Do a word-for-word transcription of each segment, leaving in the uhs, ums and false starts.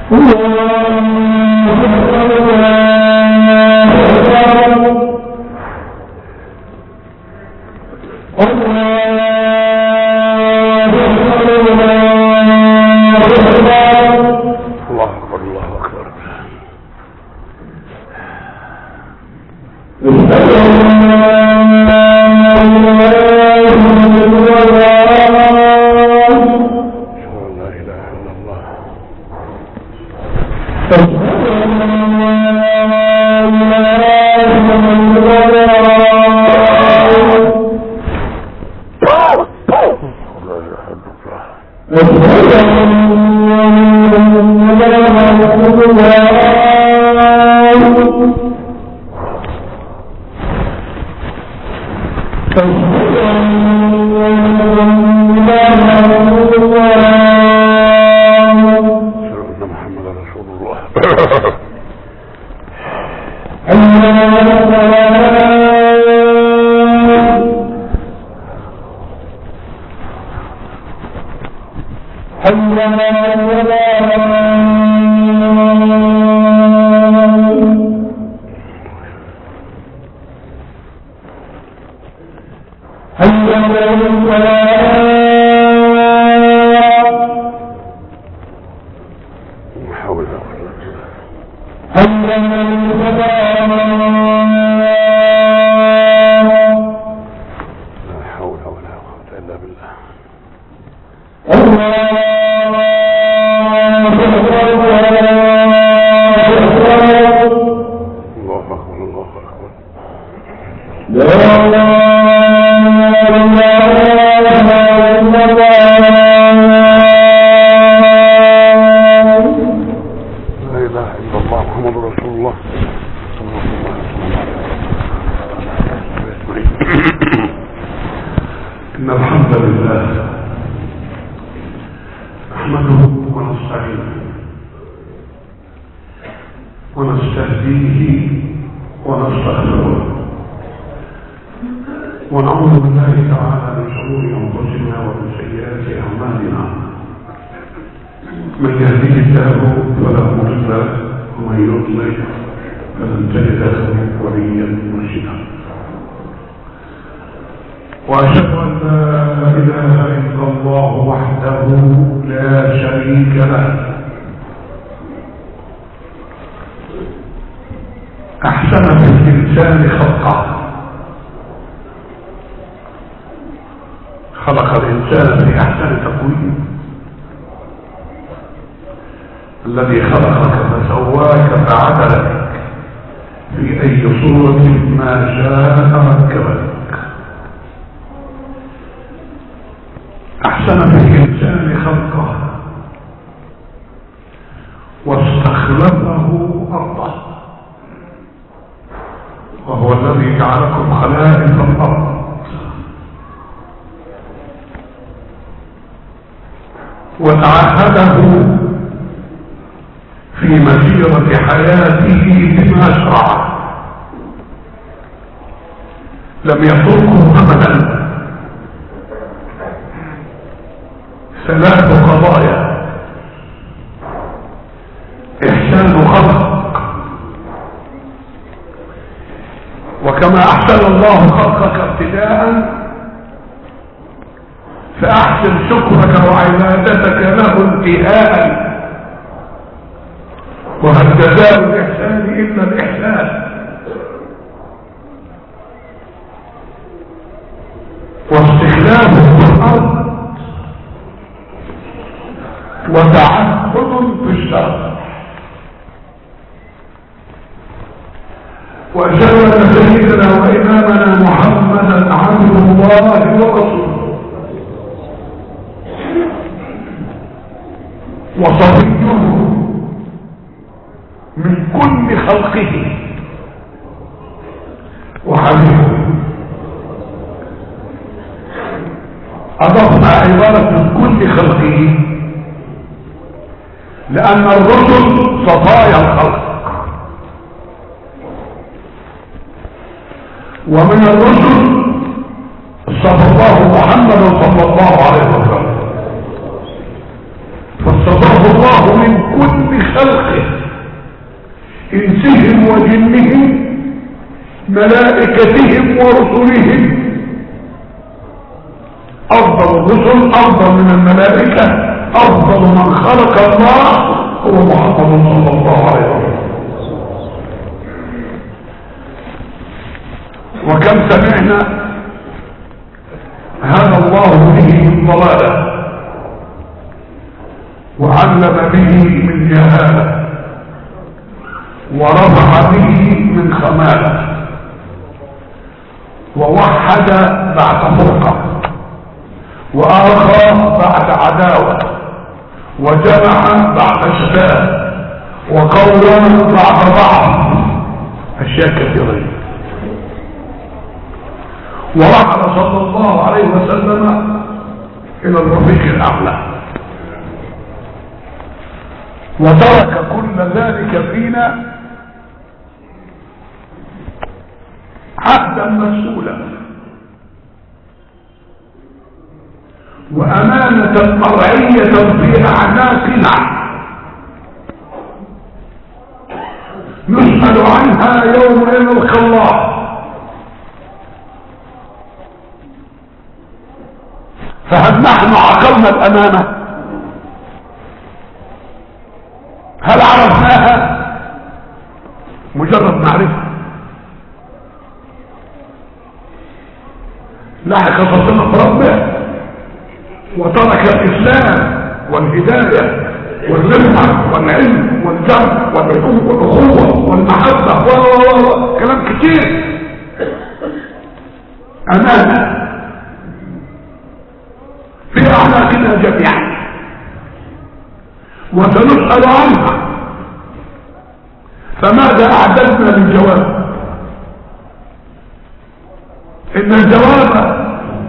وتعهده في مسيرة حياته بما شرع، لم يتركه أبدا. ثلاث قضايا: إحسان خلق، وكما أحسن الله خلقك ابتداء فأحسن شكرك وعبادتك له انتهاء، وهل جزاء الإحسان إلا الإحسان. واستخلافه في الأرض وتعهد في الشرع. وأشهد أن سيدنا وإمامنا محمدا عبد الله ورسوله وصفيه من كل خلقه وحبيبه. أضفنا عبارة من كل خلقه لأن الرسل صفايا الخلق، ومن الرسل صفى الله محمد صلى الله عليه وسلم، فاصطفاه الله من كل كل خلقه انسهم وجنهم ملائكتهم ورسلهم. افضل الرسل افضل من الملائكة افضل من خلق الله هو محمد صلى الله عليه وسلم. وكم سمعنا هدى الله به من ضلاله وعلم به من جهاله ورفع به من خماله ووحد بعد فرقه وآخى بعد عداوة وجمع بعد شتات وقوى بعد ضعف أشياء كثيرة. ورحل صلى الله عليه وسلم إلى الرفيق الأعلى وترك كل ذلك فينا عهدا مسؤولا وأمانة مرعية في أعناقنا نسأل عنها يوم يلقى الله. فهل نحن عقلنا الأمانة؟ هل عرفناها؟ مجرد معرفة. لحق صلنا بربه وترك الإسلام والهداية والرفعة والعلم والجمع والأخوة والمحبة كلام كتير. أمانة في أعناقنا جميعا وسنسأل عنها. فماذا أعددنا للجواب؟ إن الجواب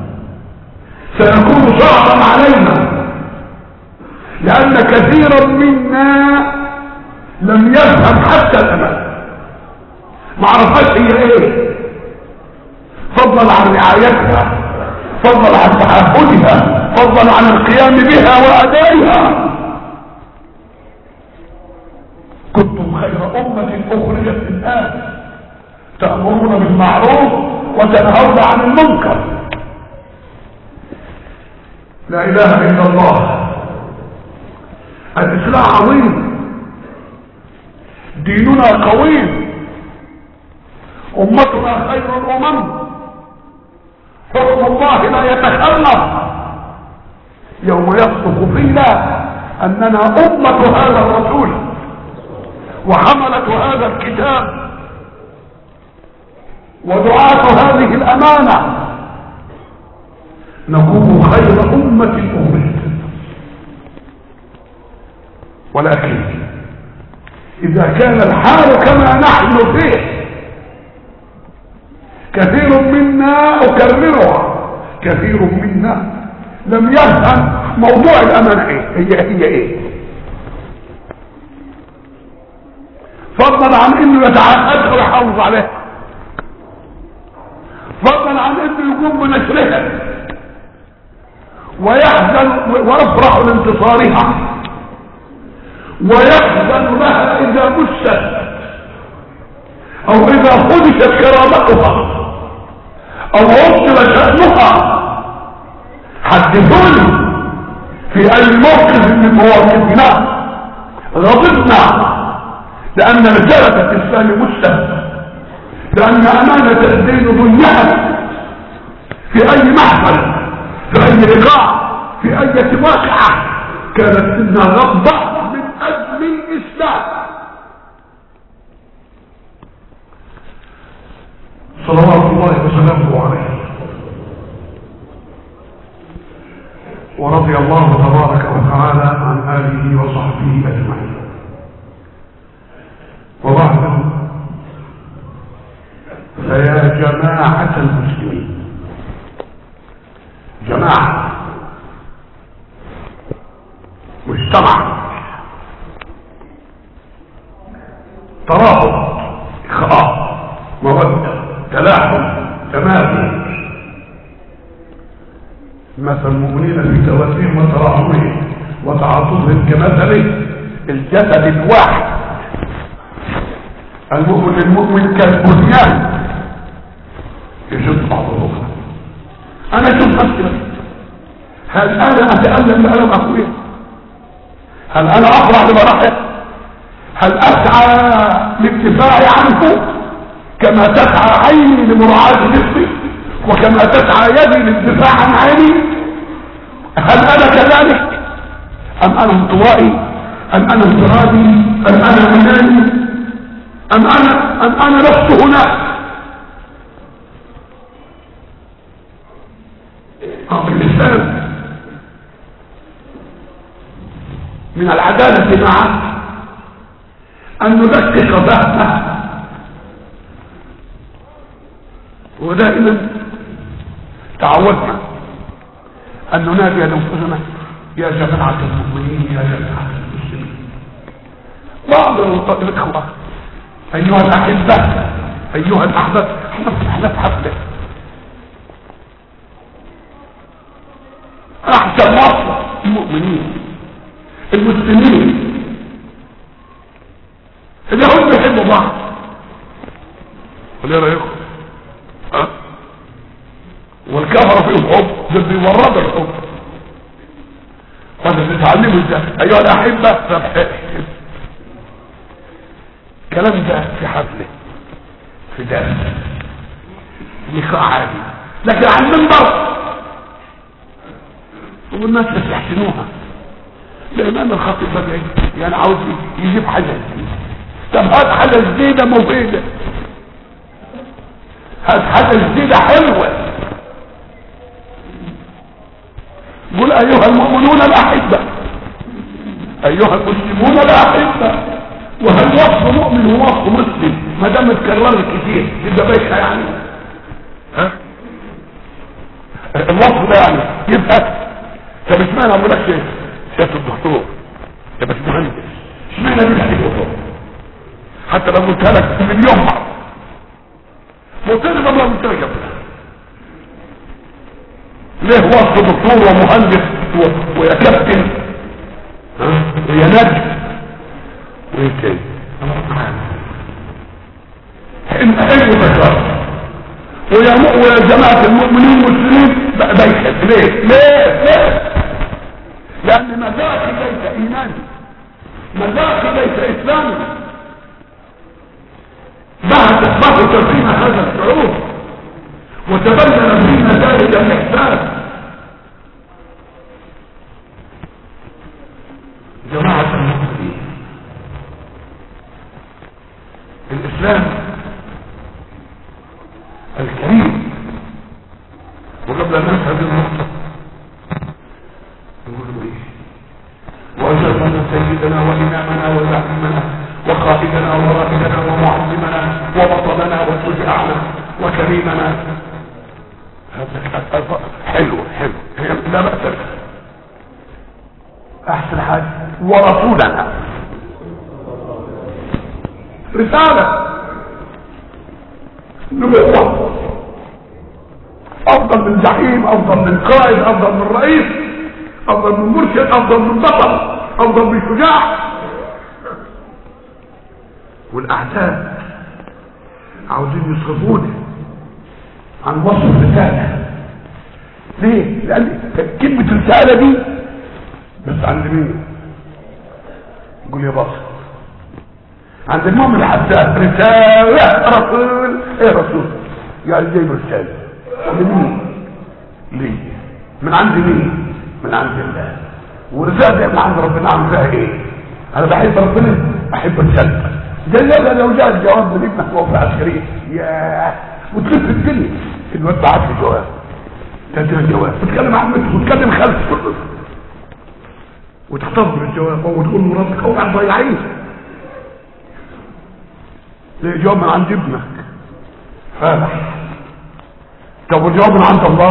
سيكون صعبا علينا لأن كثيرا منا لم يفهم حتى الأمان، ما عرفت هي ايه، فضلا عن رعايتها، فضلا عن تعهدها، فضلا عن القيام بها وأدائها. كنتم خير أمة أخرجت للناس تأمرون بالمعروف وتنهون عن المنكر. لا إله إلا الله. الإسلام عظيم، ديننا قوي، أمتنا خير الأمم، حكم الله لا يتخلف. يوم يصدق فينا أننا أمة هذا الرسول وحملة هذا الكتاب ودعاة هذه الأمانة، نكون خير أمة أمة. ولكن إذا كان الحال كما نحن فيه، كثير منا أكررها، كثير منا لم يفهم موضوع الأمانة ايه هي هي ايه، فضلا عن انه يتعهدها ويحافظ عليها، فضلا عن انه يقوم بنشرها ويحزن ويفرح لانتصارها ويحزن لها اذا مست او اذا خدشت كرامتها او عطل شأنها. حدثوني في اي موقف من مواقفنا غضبنا لان رسالة الاسلام مست، لان امانة الدين ضيعت في اي محفل، في اي لقاء، في اي واقعة كانت انها غضبة من اجل الاسلام. صلوات الله وسلامه عليه. ورضي الله تبارك وتعالى عن آله وصحبه أجمعين. وبعد، فيا جماعة المسلمين، جماعة مجتمع، ترابط، إخاء، مودة، تلاحم، تماثل، مثل المؤمنين في توادهم وتراحمهم وتعاطفهم كمثله الجسد الواحد. المؤمن المؤمن كالبنيان يشد بعضه. انا شوف نفسي، هل انا اتألم بألم اخويا؟ هل انا افرح بمراحل؟ هل اسعى للدفاع عنه كما تسعى عيني لمراعاة نفسي وكما تسعى يدي للدفاع عن عيني؟ هل انا كذلك ام انا انطوائي ام انا انفرادي ام انا اناني ام انا ام انا لست هناك؟ امر الاسلام من العدالة معه ان ندقق فهمه، ودائما تعودنا ان ننادي انفسنا يا جماعة المؤمنين يا جماعة المسلمين. بعض الاخوة ايها الاحبة ايها الاحباب احنا في حفلة احسن مصر المؤمنين المسلمين اليهود بيحبوا بعض، ولا رايكم؟ ها؟ والكفر فيهم حب، ده بيورد الحب. فانت تتعلموا ازاي ايها الاحبه؟ الكلام ده في حفله في درس لقاء عادي، لكن على المنبر والناس يستحسنوها لان انا الخطيب بدعي يعني عاوز يجيب حاجه جديده. طب هات حاجه جديده مفيده، هات حاجه جديده حلوه. قل ايها المؤمنون الاحبه ايها المسلمون الاحبه. وهل وصف مؤمن ووصف مسلم ما دام اتكررت كتير يبقى بايخه يعني؟ ها الوصف ده يعني يبقى. طب اشمعنى اقول لك ايه سياده الدكتور يا باشمهندس؟ اشمعنى بيحكي الدكتور حتى لو قلت لك مليون مره؟ قلت لي طب لو قلت لك يا ليه وصف دكتور ومهندس ويا كابتن ويا نجم وايه تاني؟ حلو تكرار ويا ويا جماعه المؤمنين المسلمين بايخه. ليه؟ ليه؟ ليه؟ لان مذاقي ليس ايماني، مذاقي ليس اسلامي. بعد بعد فينا هذا الشعور وتبين فينا ذلك الاحساس. جماعه المسلمين الاسلام الكريم. وقبل ان ننسى هذه النقطه نقول ايه؟ وأجرنا سيدنا وإمامنا وزعيمنا وقائدنا ورائدنا ومعلمنا وبطلنا وشجاعنا وكريمنا. حلو حلو لا بأس. أحسن حاجة ورسولنا رسالة نبقى أفضل من زعيم، أفضل من قائد، أفضل من رئيس، افضل من مرشد، افضل من بطل، افضل من شجاع. والاعداء عاوزين يصرفوني عن وصف الرساله. ليه؟ لان كلمه الرساله دي بس عند مين؟ يقول يا باص عند المؤمن الحساس رساله رسول. ايه رسول؟ يعني جايب رساله لمين؟ ليه؟ من عند مين؟ من عند الله. ورسالة من عند ربنا عم فيها ايه؟ انا بحب ربنا احب رسالته. زي لو جاء الجواب من ابنك وهو في عسكريه ياه وتلف الدنيا الواد بعت لي جواب تدير الجواب وتتكلم عن بنتك وتتكلم خالتك وتحتفظ بالجواب وتقول مراتك اوعى تضيعيه. زي جواب من عند ابنك فالح. طب والجواب من عند الله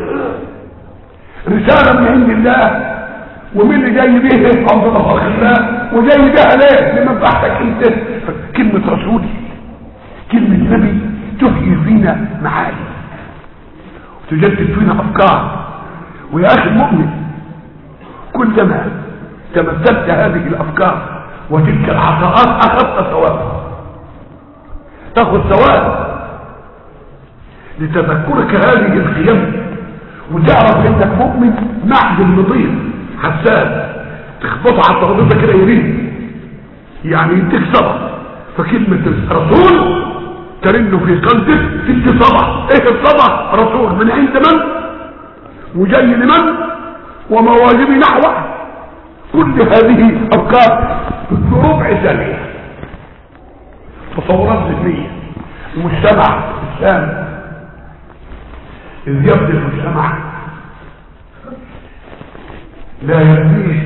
رسالة من عند الله. ومين اللي جاي بيه؟ عبد الله الله. وجاي بيها ليه؟ لمن بحثك انت. كلمة رسول كلمة نبي تحيي فينا معاني وتجدد فينا افكار. ويا اخي المؤمن كلما تمثلت هذه الافكار وتلك العطاءات اخذت ثواب، تاخذ ثواب لتذكرك هذه القيم، وتعرف انك مؤمن معدن نظيف حساس، تخبطه على الترابيزه كده يريد يعني يديك صبر. فكلمه رسول ترن في قلبك تدي صبر. ايه الصبر؟ رسول من عند من وجاي لمن ومواجبي نحوه. كل هذه افكار في ربع ثانيه، تصورات ذهنيه. المجتمع الاسلامي اذ يبدو المجتمع لا يبنيه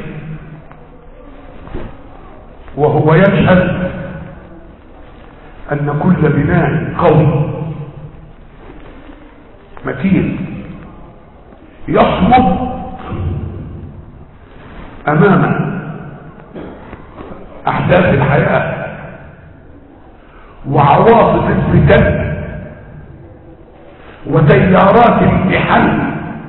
وهو يشهد ان كل بناء قوي متين يصمد امام احداث الحياه وعواصف الفتن وتيارات الامتحان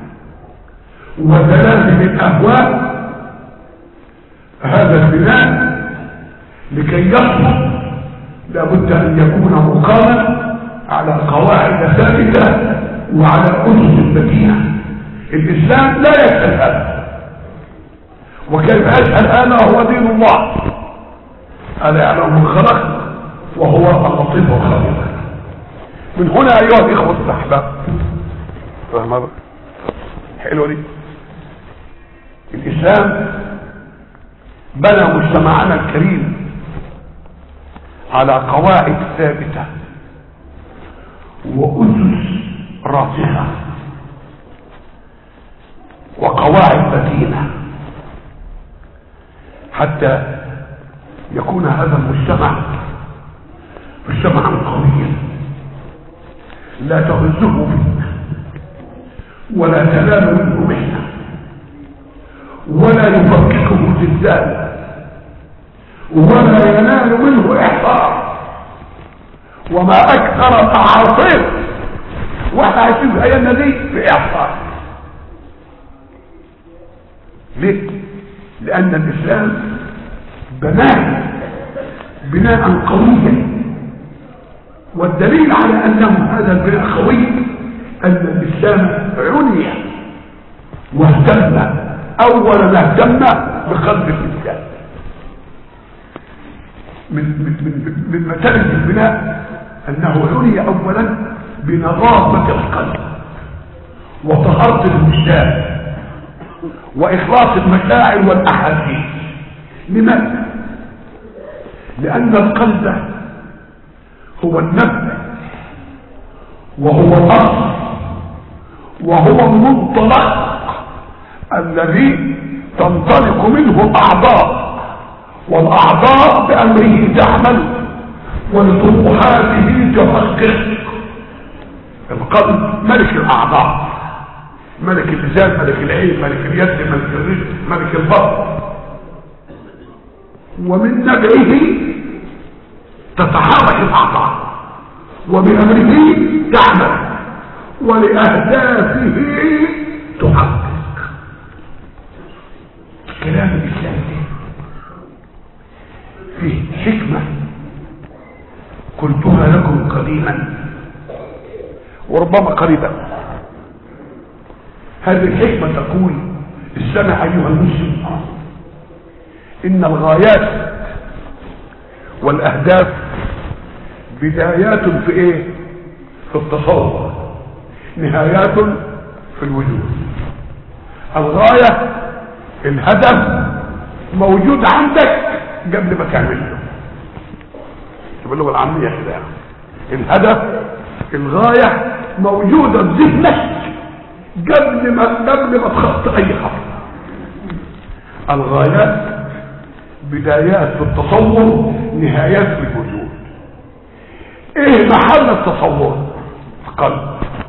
وزلازل الاهواء، هذا البناء لكي يصمد لابد ان يكون مقاما على قواعد ثابته وعلى اسس متينه. الاسلام لا يسال هذا، وكيف يسال هذا وهو دين الله؟ الا يعلم من خلق وهو اللطيف الخبير. من هنا ايها الاخوه الاحباب، فاهم حلوه دي؟ الاسلام بنى مجتمعنا الكريم على قواعد ثابته واسس راسخه وقواعد متينه حتى يكون هذا المجتمع مجتمعا قويا لا تهزه فتنه ولا تنال منه محنه ولا يفككه زلزال ولا ينال منه احصار. وما اكثر الاعاصير واحنا عايشين في ايامنا دي في احصار. ليه؟ لان الاسلام بناه بناء قويا، والدليل على انه هذا البناء قوي ان الاسلام عني واهتم اولا ما اهتم بقلب الانسان. من من من من متانه البناء انه عني اولا بنظافه القلب وطهاره الوجدان واخلاص المشاعر والاحاسيس. لماذا؟ لان القلب هو النبع وهو الاصل وهو المنطلق الذي تنطلق منه الاعضاء، والاعضاء بامره تعمل ولطموحاته تحقق. القلب ملك الاعضاء، ملك اللسان، ملك العين، ملك اليد، ملك الرجل، ملك البطن. ومن نبعه تتحرك الاعضاء وبامره تعمل ولاهدافه تحقق. كلام الاسلام فيه حكمه قلتها لكم قديما وربما قريبا. هذه الحكمه تقول: استمع ايها المسلم، ان الغايات والاهداف بدايات في ايه؟ في التصور، نهايات في الوجود. الغايه الهدف موجود عندك قبل ما تعمله، باللغه العاميه كده يعني. الهدف الغايه موجوده في ذهنك قبل ما قبل ما تخطط اي خطوه. الغايات بدايات في التصور، نهايات في الوجود. ايه محل التصور؟ القلب.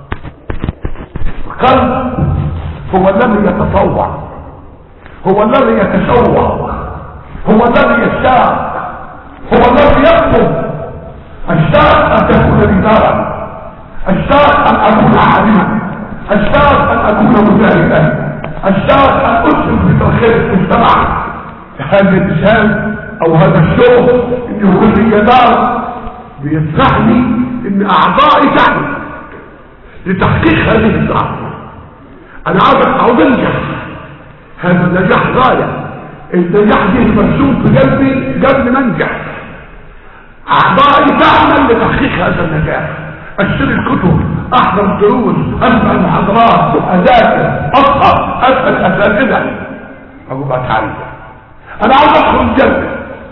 القلب هو الذي يتطوع، هو الذي يتشوق، هو الذي يشتاق، هو الذي يطلب. اشتاق ان تكون رجالا، اشتاق ان اكون عالما، اشتاق ان اكون مجاهدا، اشتاق ان اسهم في ترخيص المجتمع. هذا الانسان او هذا الشوق ان يكون لي جدار بيدفعني ان اعضائي تعمل لتحقيق هذه الدعوه. انا عاوز عاوز انجح، هذا النجاح غايه، النجاح دي مرسوم في قلبي قبل ما انجح. اعضائي تعمل لتحقيق هذا النجاح، اشتري الكتب، احضر الدروس، اسمع المحاضرات، اذاكر، اصحى، اسال الاساتذه، اقوم اتعلم. انا عاوز ادخل الجنه.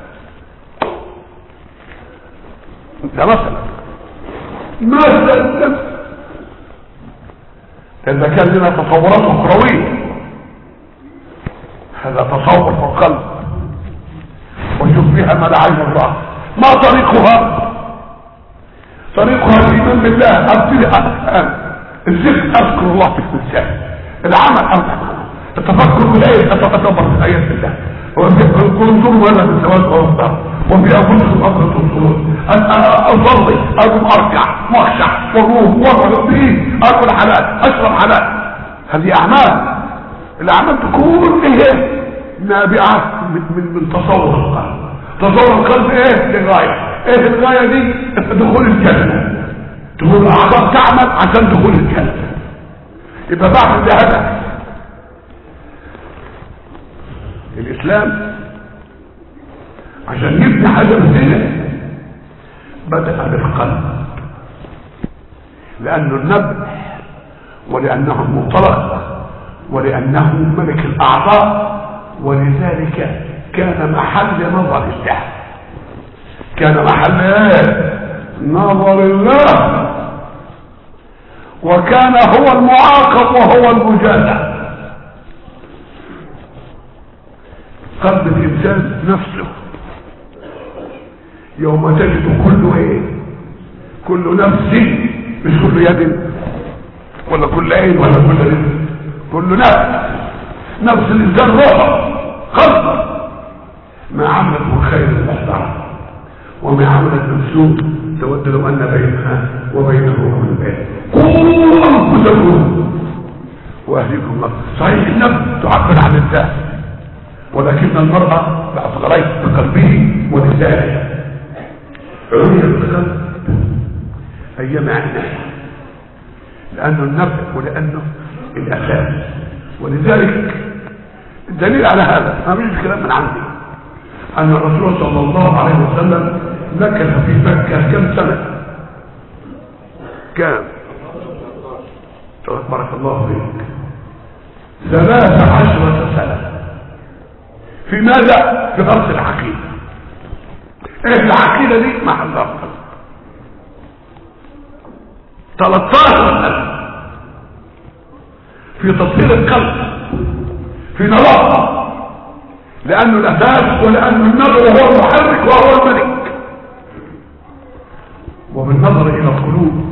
ده مثلا مثلا اذا كان لنا تصورات اخرويه، هذا تصور في القلب وشوف فيها ما لا عين الراس. ما طريقها؟ طريقها الايمان بالله، ابتدي الذكر، اذكر الله في اللسان، العمل امر، التفكر بالايه، اتدبر في ايات الله، وانظروا ولا بالزواج والصبر، وفي انفسكم افضل تبصرون، اصلي، اقوم اركع واخشع واروح وارغب فيه، اكل حلال، اشرب حلال. هذه اعمال، الاعمال تكون ايه؟ نابعه من من تصور القلب. تصور القلب ايه؟ للغايه. ايه الغايه دي؟ دخول الجنه. تقول الاعضاء تعمل عشان دخول الجنه، يبقى بعد ده هدف. الاسلام عشان يبني حاجه مثيره بدأ بالقلب، لانه النبع ولانه المنطلق ولانه ملك الاعضاء، ولذلك كان محل نظر الله، كان محل ايه؟ نظر الله، وكان هو المعاقب وهو المجازى. قلب الانسان نفسه يوم تجد كل ايه؟ كل نفس، مش كل يد ولا كل عين ولا كل رجل، كل نفس. نفس الانسان روحه قلبه ما عملت من خير الاحضار وما عملت من سوء تود لو ان بينها وبينه من بين. قوا انفسكم واهليكم نار. صحيح النفس تعبر عن الذات، ولكن المرأة بقت غريب بقلبه ولسانه، عرية بالقلب ايام عينيه، لانه النبع ولانه الاساس. ولذلك الدليل على هذا ما فيش كلام من عندي، ان الرسول صلى الله عليه وسلم مكث في مكة كم سنة؟ كم؟ بارك الله فيك، ثلاث عشرة سنة. في ماذا؟ في درس العقيدة. ايه العقيدة دي؟ محل القلب. ثلاثة عشر سنة في تطهير القلب، في نظافة، لأنه الأساس ولأنه النظر هو المحرك وهو الملك. وبالنظر إلى القلوب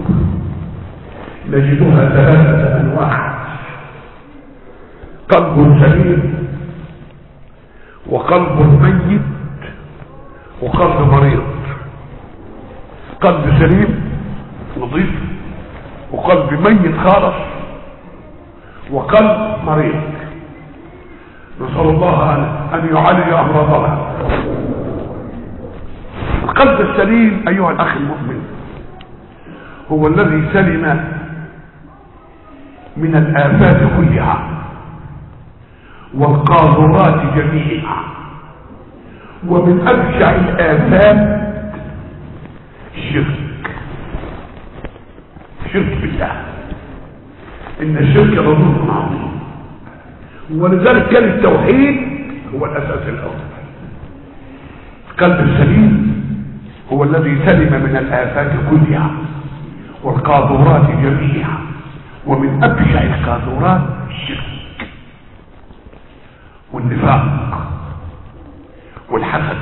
نجدها ثلاثة أنواع: قلب سليم، وقلب ميت، وقلب مريض. قلب سليم نظيف، وقلب ميت خالص، وقلب مريض. نسأل الله أن يعالج أمراضنا. القلب السليم أيها الأخ المؤمن هو الذي سلم من الآفات كلها والقاذورات جميعها، ومن أبشع الآفات الشرك. شرك بالله، إن الشرك لظلم عظيم، ولذلك كان التوحيد هو الأساس الأول. القلب السليم هو الذي سلم من الآفات كلها والقاذورات جميعها، ومن أبشع القاذورات الشرك والنفاق والحسد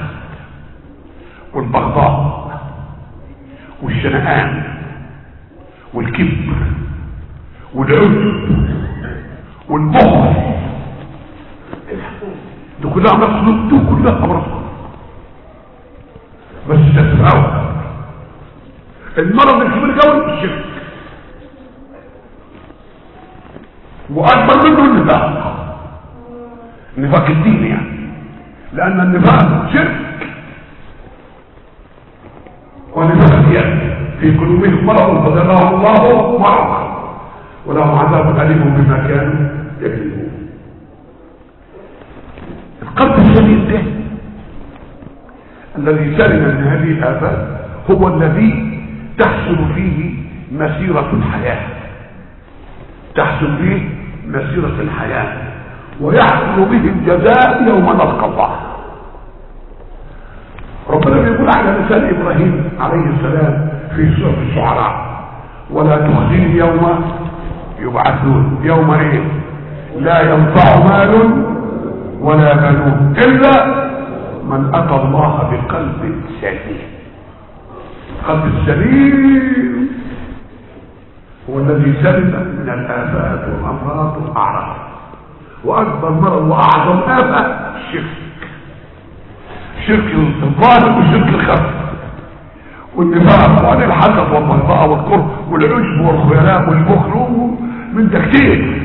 والبغضاء والشنآن والكبر والعجب والبخل. دي كلها امراض قلوب، دي كلها امراض قلوب. بس تتفاوت. المرض الكبير قوي الشرك، واكبر منه النفاق، النفاق الديني يعني، لان النفاق شرك في قلوبهم مرض فزادهم الله مرضا ولهم عذاب أليم بما كانوا يكذبون. القلب السليم ده الذي سلم من هذه الآفات هو الذي تحصل فيه مسيرة الحياة، تحصل فيه مسيرة الحياة ويحصل به الجزاء يوم نلقى الله. ربنا بيقول على لسان إبراهيم عليه السلام في سورة الشعراء ولا تخزني يوم يبعثون يوم ايه لا ينفع مال ولا بنون إلا من أتى الله بقلب سليم. قلب السليم هو الذي سلم من الآفات والأمراض والأعراض، وأكبر مرض وأعظم آفة الشرك، شرك الظاهر وشرك الخفي والنفاق وعن الحسد والبغضاء والكره والعجب والخيلاء والبخل من ده كتير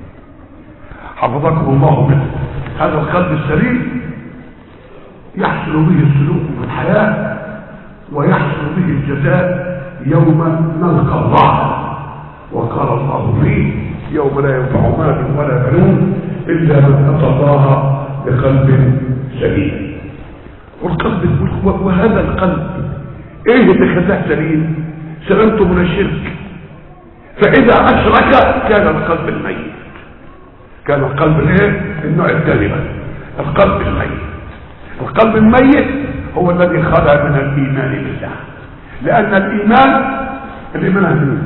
حفظكم الله منه. هذا القلب السليم يحصل به السلوك في الحياة ويحصل به الجزاء يوم نلقى الله. وقال الله فيه يوم لا ينفع مال ولا بنون إلا من أتى الله بقلب سليم. والقلب وهذا القلب ايه اللي خلاه سليم؟ سلمته من الشرك، فاذا اشرك كان القلب الميت، كان القلب الايه النوع الثاني بقى القلب الميت. القلب الميت هو الذي خلع من الايمان بالله، لان الايمان الايمان هدوء.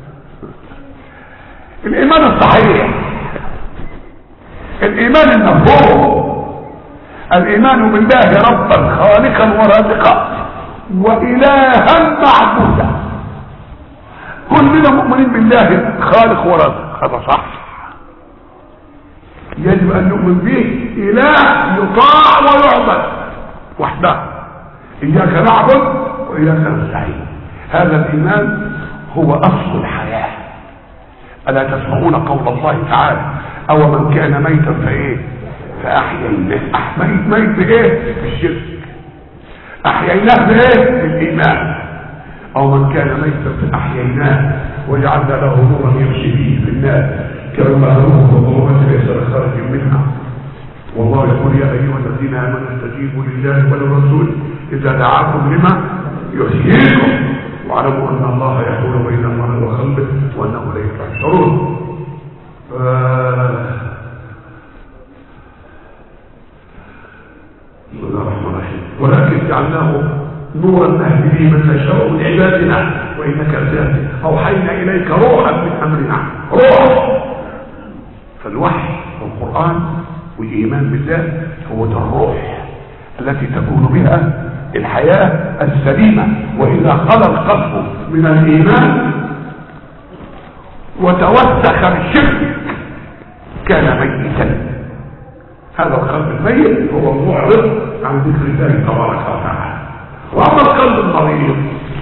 الايمان الصحيح، الايمان المفهوم، الايمان بالله ربا خالقا ورازقا وإلها معبودا. كلنا مؤمنين بالله خالق ورازق، هذا صح، يجب أن نؤمن به إله يطاع ويعبد وحده، إياك نعبد وإياك نستعين. هذا الإيمان هو أصل الحياة. ألا تسمعون قول الله تعالى أو من كان ميتا فإيه فأحييناه. ميت ميت بإيه؟ بالشرك. احييناه بايه؟ بالايمان. او من كان ميتا فاحييناه وجعلنا له نورا يمشي به في الناس كما له الظلمات ليس بخارج منها. والله يقول يا ايها الذين امنوا استجيبوا لله وللرسول اذا دعاكم لما يحييكم واعلموا ان الله يحول بين المرء وقلبه وانه اليه تحشرون. بسم الله الرحمن الرحيم. ولكن جعلناه نورا نهدي به من نشاء من عبادنا وانك لتهدي اوحينا اليك روحا من امرنا. روح، فالوحي والقران والايمان بالله هو الروح التي تكون بها الحياه السليمه. واذا خلا القلب من الايمان وتوسخ بالشرك كان ميتا. هذا القلب الميت هو المعرض عن ذكر الله تبارك وتعالى. واما القلب المريض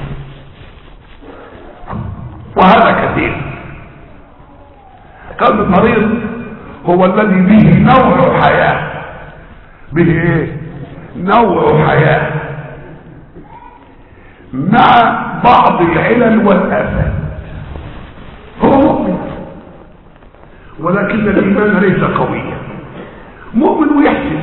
وهذا كثير. القلب المريض هو الذي به نوع حياه، به ايه؟ نوع حياه مع بعض العلل والآفات. هو مؤمن ولكن الايمان ليس قويا. مؤمن ويحسن،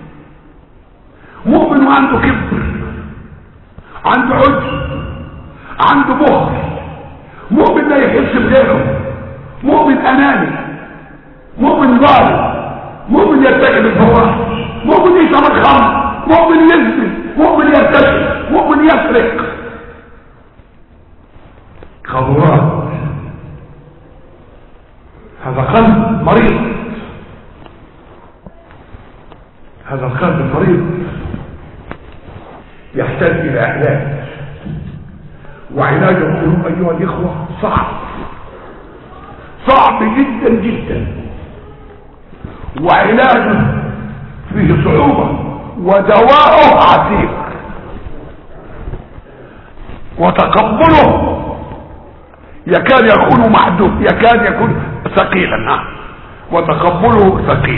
مؤمن وعنده كبر، عنده عجز، عنده بخل، مؤمن لا يحس بغيره، مؤمن اناني، مؤمن ظالم، مؤمن يرتكب الفواحش، مؤمن يشرب الخمر، مؤمن يزني، مؤمن يرتشي، مؤمن يسرق. خضرات. هذا قلب مريض. هذا القلب المريض يحتاج الى علاج، وعلاج القلوب ايها الاخوه صعب صعب جدا جدا، وعلاجه فيه صعوبه ودواءه عسير، وتقبله يكاد يكون محدود، يكاد يكون ثقيلا، وتقبله ثقيل.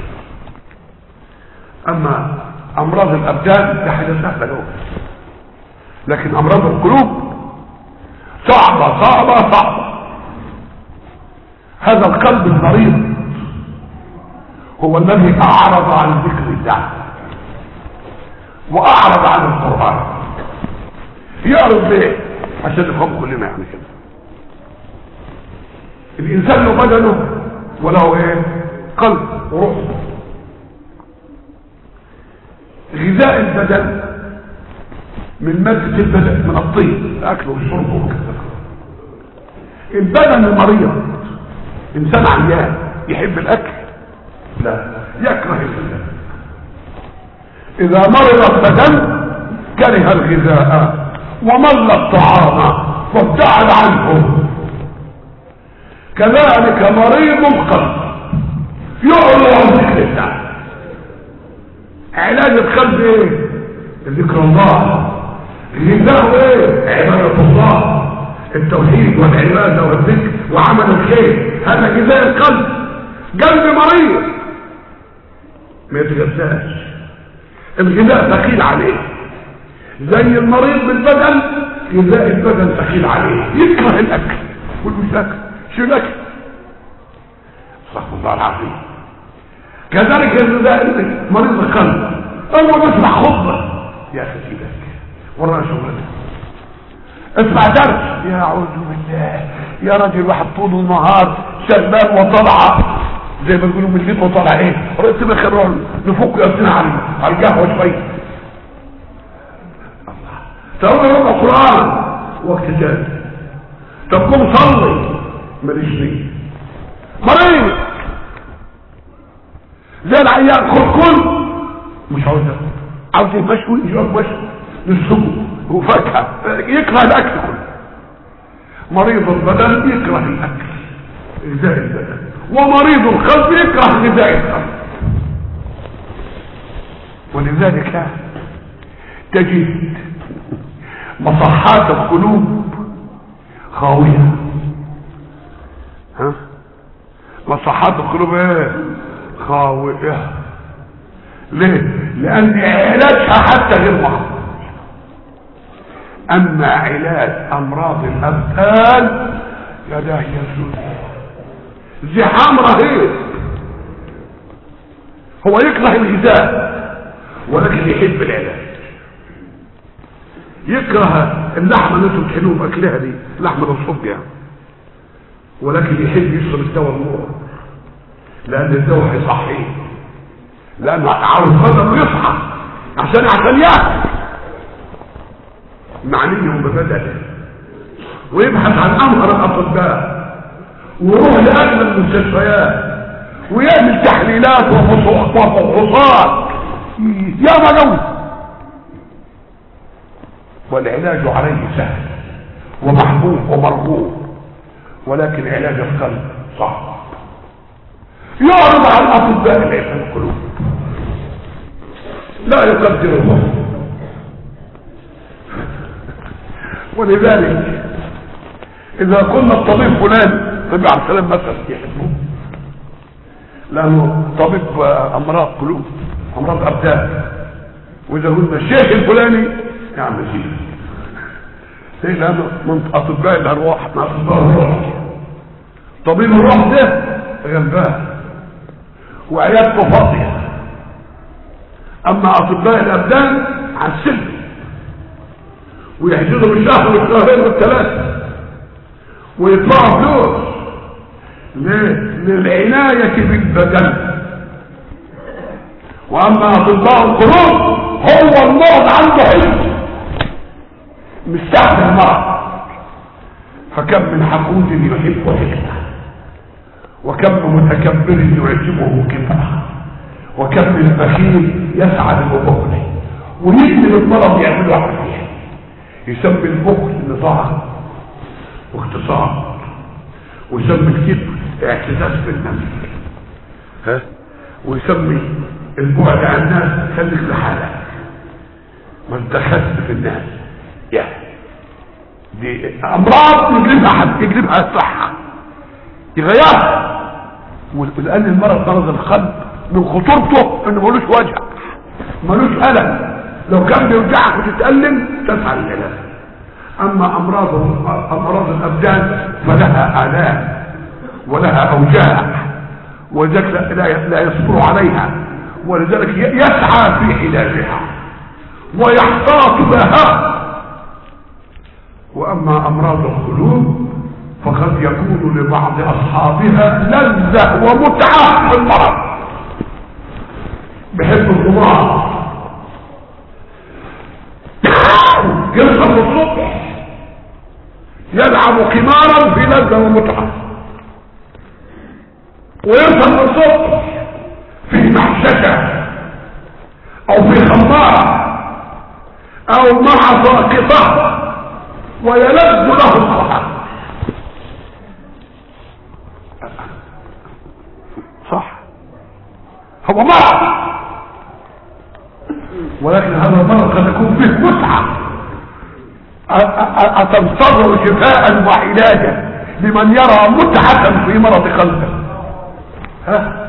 اما امراض الابدان ده حاجه سهله له، لكن امراض القلوب صعبة صعبة صعبة. هذا القلب المريض هو الذي اعرض عن ذكر الله واعرض عن القرآن. يعرض ليه؟ عشان نفهم كلنا يعني كده. الانسان له بدنه وله ايه؟ قلب وروح. غذاء البدن من مادة البدن، من الطين، اكله وشربه وكذا. البدن المريض انسان عيان يحب الاكل؟ لا، يكره الغذاء. اذا مرض البدن كره الغذاء ومل الطعام وابتعد عنه. كذلك مريض القلب يعرض عن ذكر الله. علاج القلب ايه؟ ذكر الله. غذاءه ايه؟ عبادة الله، التوحيد والعبادة والذكر وعمل الخير. هذا غذاء القلب. قلب مريض ما يتغذاش، الغذاء ثقيل عليه. زي المريض بالبدن، غذاء البدن ثقيل عليه، يكره الاكل. يقول مش اكل، شو الاكل؟ استغفر الله العظيم. كذلك الغذاء مريض القلب، اول ما اسمع خطبه يا اخي سيبك ورانا شغلنا، اسمع درس يا اعوذ بالله، يا راجل واحد طول النهار شغال وطلع زي ما بيقولوا من البيت وطلع ايه؟ رأيت ما خيرون نفك يقصنا على على القهوه شويه. الله تقول له القران وقت ثاني. طب قوم صلي، ماليش نيه. مريض زي العيال، خد كل مش عاوز عاوز مشوي، يشرب مشوي نسلقه وفاكهه، يكره الاكل كله. مريض البدن يكره الاكل غذاء البدن، ومريض القلب يكره غذاء القلب. ولذلك تجد مصحات القلوب خاويه. ها مصحات القلوب ايه؟ خاويه. ليه؟ لان علاجها حتى غير مقبول. اما علاج امراض الابدان يا ده يزول زحام رهيب. هو يكره الغذاء ولكن يحب العلاج. يكره اللحمه اللي انتم بتحلوه باكلها دي، لحمه الصبح يعني، ولكن يحب يشرب الدواء النور، لان الدواء هيصحيه، لانه عاوز بدنه يصحى عشان عشان ياكل. معنيهم ببدنه ويبحث عن امهر الاطباء ويروح لاغلى المستشفيات ويعمل تحليلات وفحوصات يا ملوي، والعلاج عليه سهل ومحبوب ومرغوب، ولكن علاج القلب صعب. يعرض على الاطباء العلاج القلوب، لا يقدر الله. ولذلك اذا قلنا الطبيب فلان طبيب عبد السلام مثلا يحبه، لانه طبيب امراض قلوب امراض ابدان، واذا قلنا الشيخ الفلاني يعمل شيء زي لانه من اطباء الارواح، من اطباء الروح. طبيب الروح ده غلبان وعيادته فاضيه، اما اطباء الابدان على السلم ويحجزوا بالشهر والشهرين والثلاثه ويدفعوا فلوس للعنايه بالبدن. واما اطباء القلوب هو المرض عنده حلم مستحسن المرض. فكم من حقود يحب حكمه، وكم من متكبر يعجبه كبره، وكم من بخيل يسعد ببخله ويجلب المرض يعمله عافيه. يسمي البخل نظام واختصار، ويسمي الكبر اعتزاز بالنفس، ها ويسمي البعد عن الناس خليك لحالك ما تدخلش في الناس. يعني دي امراض يجلبها حد يجلبها الصحه يغيرها. ولان المرض مرض القلب من خطورته انه ملوش وجع ملوش الم. لو كان بيوجعك وتتالم تفعل العلاج، اما امراض امراض الابدان فلها الام ولها اوجاع، ولذلك لا لا يصبر عليها، ولذلك يسعى في علاجها ويحتاط لها. واما امراض القلوب فقد يكون لبعض اصحابها لذة ومتعة في المرض، بحب القمار، يصحى الصبح يلعب قمارا في لذة ومتعة، ويصحى الصبح في محششة او في خمارة او مع ساقطة ويلذ له الصحة. صح، هو مرض، ولكن هذا المرض قد يكون فيه متعة أتنتظر شفاء وعلاجا لمن يرى متعة في مرض قلبه. ها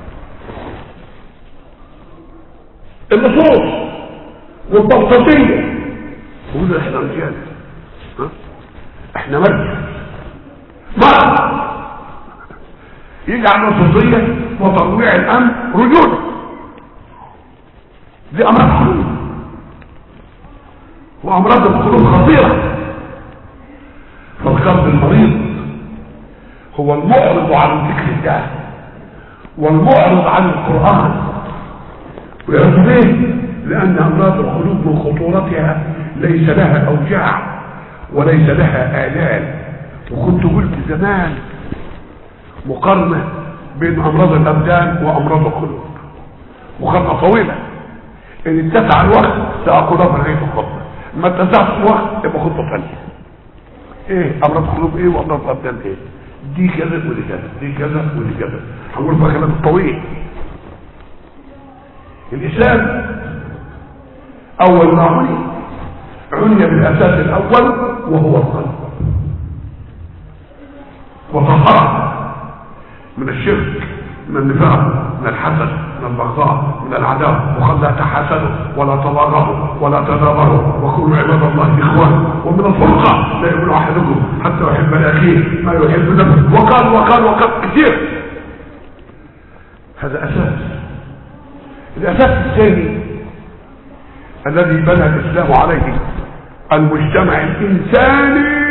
النصوص والبلطجية يقول احنا رجال، ها احنا مرجع مرض، يجعل النصوصية وتطويع الامن رجوله، دي امراض قلوب، وامراض القلوب خطيرة. فالقلب المريض هو المعرض عن ذكر الله والمعرض عن القرآن. ويعرف ليه؟ لان امراض القلوب من خطورتها ليس لها اوجاع وليس لها آلام. وكنت قلت زمان مقارنة بين امراض الابدان وامراض القلوب، مقارنة طويلة. ان اتسع الوقت ساقولها في نهاية الخطبة، ما اتسعش الوقت يبقى خطبة ثانية. ايه امراض القلوب ايه وامراض الابدان ايه؟ دي كذا ودي كذا، دي كذا ودي كذا، هنقول بقى كلام طويل. الاسلام اول ما عني عني بالاساس الاول وهو القلب، وطهاره من الشرك، من النفاق، من الحسد، من البغضاء، من العداوه، وقد لا تحاسدوا ولا تباغضوا ولا تدابروا وكونوا عباد الله اخوان، ومن الفرقه لا يؤمن احدكم حتى يحب لاخيه ما يحب نفسه، وقال وقال وقال كثير. هذا اساس. الاساس الثاني الذي بنى الاسلام عليه المجتمع الانساني.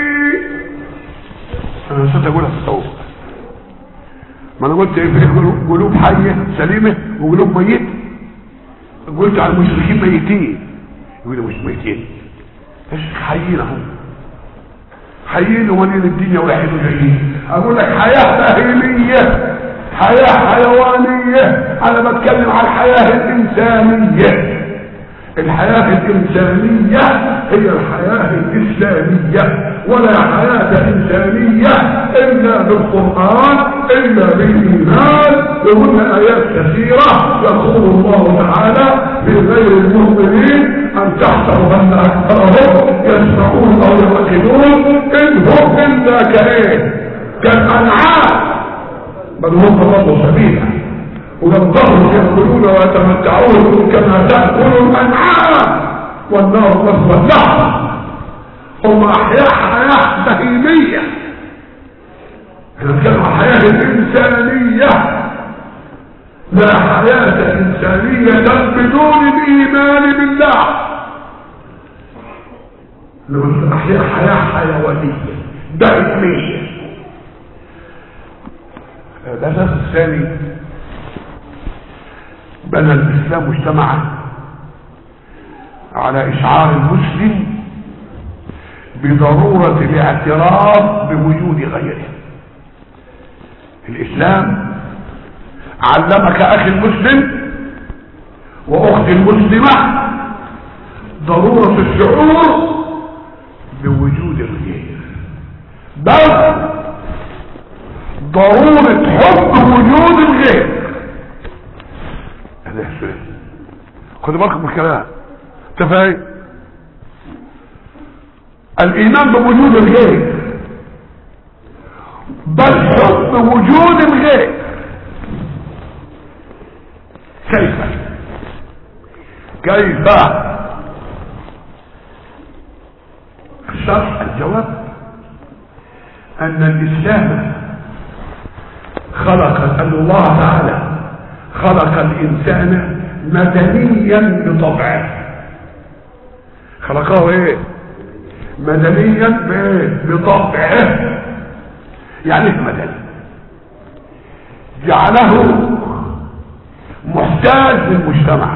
انا نسيت اقولها في الصوت، ما انا قلت في قلوب حيه سليمه وقلوب ميت. قلت على المشركين ميتين، يقولوا مش ميتين، ايش حيين اهم، حيين ومالين الدنيا واحد وجايين. اقول لك حياه بهيميه، حياه حيوانيه، انا بتكلم عن الحياه الانسانيه. الحياه الانسانيه هي الحياه الاسلاميه، ولا حياه انسانيه الا بالقران الا بالايمان. وهنا ايات كثيره يقول الله تعالى في غير المؤمنين ان تحسبوا ان اكثرهم يسمعون او يعقلون ان هم الا كايه كالانعام بل هم ضلوا سبيلا ولم يأكلون ويتمتعون كما تأكل الأنعام والنار مثوى لهم. هم أحياء حياة بهيمية، احنا نتكلم عن الحياة الإنسانية، لا حياة إنسانية بدون الإيمان بالله. لما أحياء حياة حيوانية بهيمية. الأساس الثاني بنى الاسلام مجتمعا على اشعار المسلم بضرورة الاعتراف بوجود غيره. الاسلام علمك اخي المسلم واختي المسلمة ضرورة الشعور بوجود الغير، بل ضرورة حب وجود الغير. خدوا بالكم من الكلام، تفاهم؟ الايمان بوجود الغير بل حب وجود الغير. كيف كيف الشرح الجواب ان الاسلام خلق ان الله تعالى خلق الانسان مدنيا بطبعه. خلقه ايه؟ مدنيا بايه؟ بطبعه. يعني ايه مدني؟ جعله محتاج للمجتمع،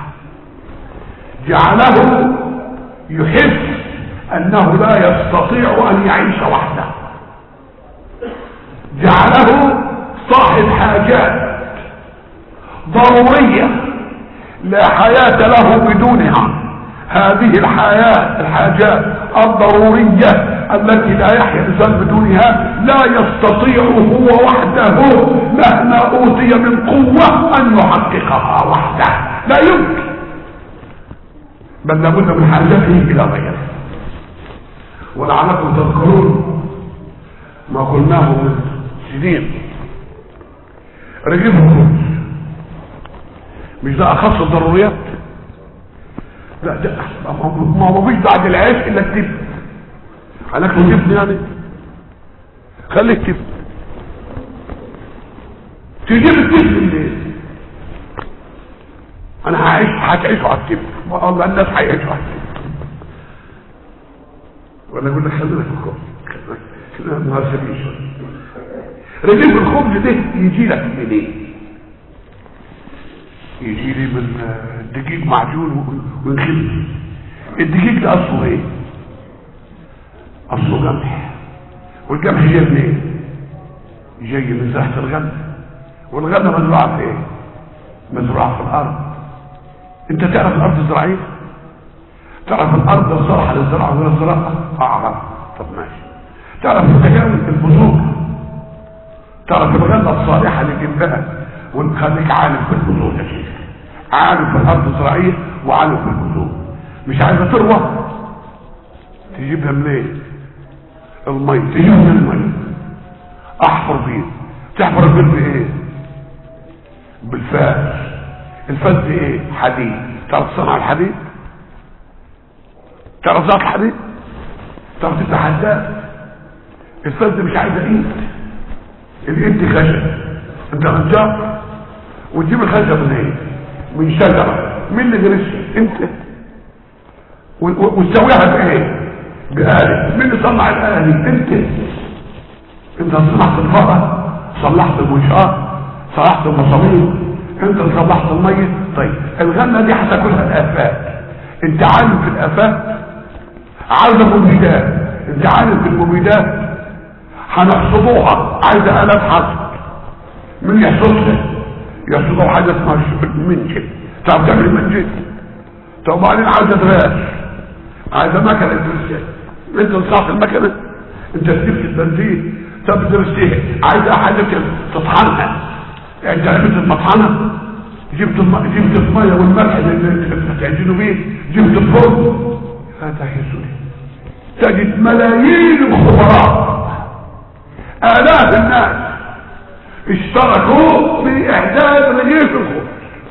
جعله يحس انه لا يستطيع ان يعيش وحده، جعله صاحب حاجات ضرورية لا حياة له بدونها. هذه الحياة الحاجات الضرورية التي لا يحيا الإنسان بدونها لا يستطيع هو وحده مهما أوتي من قوة أن يحققها وحده، لا يمكن، بل لابد من حاجته إلى غيره. ولعلكم تذكرون ما قلناه من سنين، رغيف الخبز مش ده أخص الضروريات؟ لا ده ما هو مفيش بعد العيش الا التبن. هناكله تبن يعني؟ خليك تبن. تجيب التبن ليه؟ انا هعيش هتعيشوا على التبن، والله الناس هيعيشوا على التبن. وانا اقول لك خلينا في الخبز، خلينا مهذبين شويه. رغيف الخبز ده يجي لك منين؟ يجي لي من دقيق معجون وينخبز. الدقيق ده اصله ايه؟ اصله قمح، والقمح جاي منين؟ جاي من زراعه الغله، والغله مزروعه في ايه؟ مزروعه في الارض. انت تعرف الارض الزراعيه؟ تعرف الارض الصالحه للزراعه ولا الزراعه؟ اه طب ماشي. تعرف التجاوز البذور؟ تعرف الغله الصالحه للانبات؟ ونخليك عالم في البذور يا شيخ، عالم في الارض الزراعيه وعالم في البذور. مش عايزه تروى تجيبها منين؟ المي، تجيبها من المي. احفر بير، تحفر البير بايه؟ بالفاس. الفاس دي ايه؟ حديد. تعرف تصنع الحديد؟ تعرف ذات الحديد؟ تعرف تفتح حداد؟ الفاس دي مش عايزه ايد، الايد دي خشب. انت نجار وتجيب الخشب منين؟ من شجره. مين اللي جرسها؟ انت. وتسويها بايه؟ بآلة. مين اللي صنع الآلة؟ انت. انت صنعت الفرة، صلحت المنشار، صلحت المصامير، انت اللي صلحت الميه. طيب الغله دي هتاكلها الافات. انت عالم في الافات، عايزه مبيدات. انت عالم في المبيدات، هنحصدوها عايزه آلات حصد. من يحصدها؟ يحصدوا حاجه اسمها منجل. تعرف تعمل منجل؟ طب وبعدين عايزه دراس، عايزه مكنه تدرسها. انت صنعت المكنه، انت جبت البنزين. طب درستيها، عايزه حاجه تطحنها. انت عملت المطحنه، جبت الم... جبت الميه والملح اللي تعجنوا بيه، جبت الفرن. هذا يسوي تجد ملايين الخبراء، آلاف الناس اشتركوا في اعداد رغيف الخبز،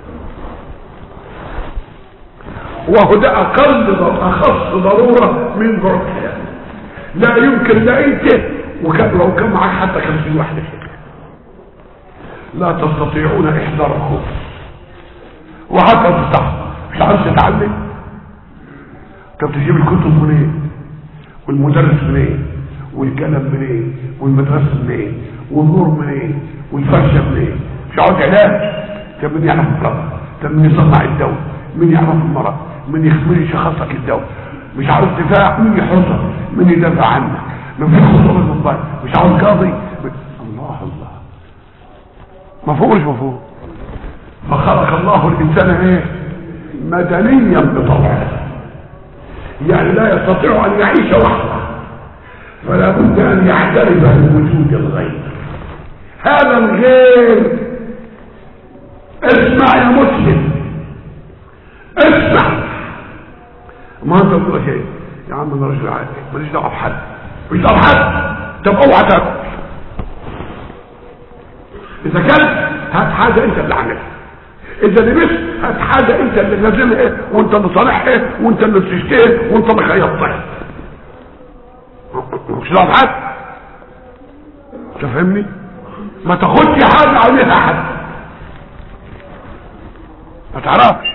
وهو ده اقل اخص ضروره من ضرورتها. لا يمكن لا انت ولو كان معاك حتى خمسين واحده كده لا تستطيعون احضار الخبز. وحتى تفتح مش عايز تتعلم. طب تجيب الكتب منين؟ والمدرس منين؟ والقلم منين؟ والمدرسه منين؟ والنور منين؟ والفرشه منين؟ مش عاوز علاج. طب مين يعرف الطب؟ طب مين يصنع الدواء؟ مين يعرف المرض؟ مين مين يشخصك الدواء؟ مش عاوز دفاع، مين يحرسك؟ مين يدافع عنك؟ مفيش خطوه من الموبايل، مش عاوز قاضي. الله الله، مفهوم مش مفهوم؟ فخلق الله الانسان ايه؟ مدنيا بطبعه، يعني لا يستطيع ان يعيش وحده، فلا بد ان يعترف بوجود الغير. هذا الغير، اسمع يا مسلم، اسمع. ما انت بتقول شيء يا عم، انا رجل عادي ماليش دعوه بحد، مش دعوه بحد. طب اوعى تاكل. اذا كلت هات حاجه انت اللي عاملها، اذا لبست هات حاجه انت اللي نازلها ايه، وانت اللي صالحها ايه، وانت اللي بتشتهي، وانت اللي خيطتها. مش دعوه بحد. تفهمني؟ ما تاخدش حاجه عليها حد، ما تعرفش.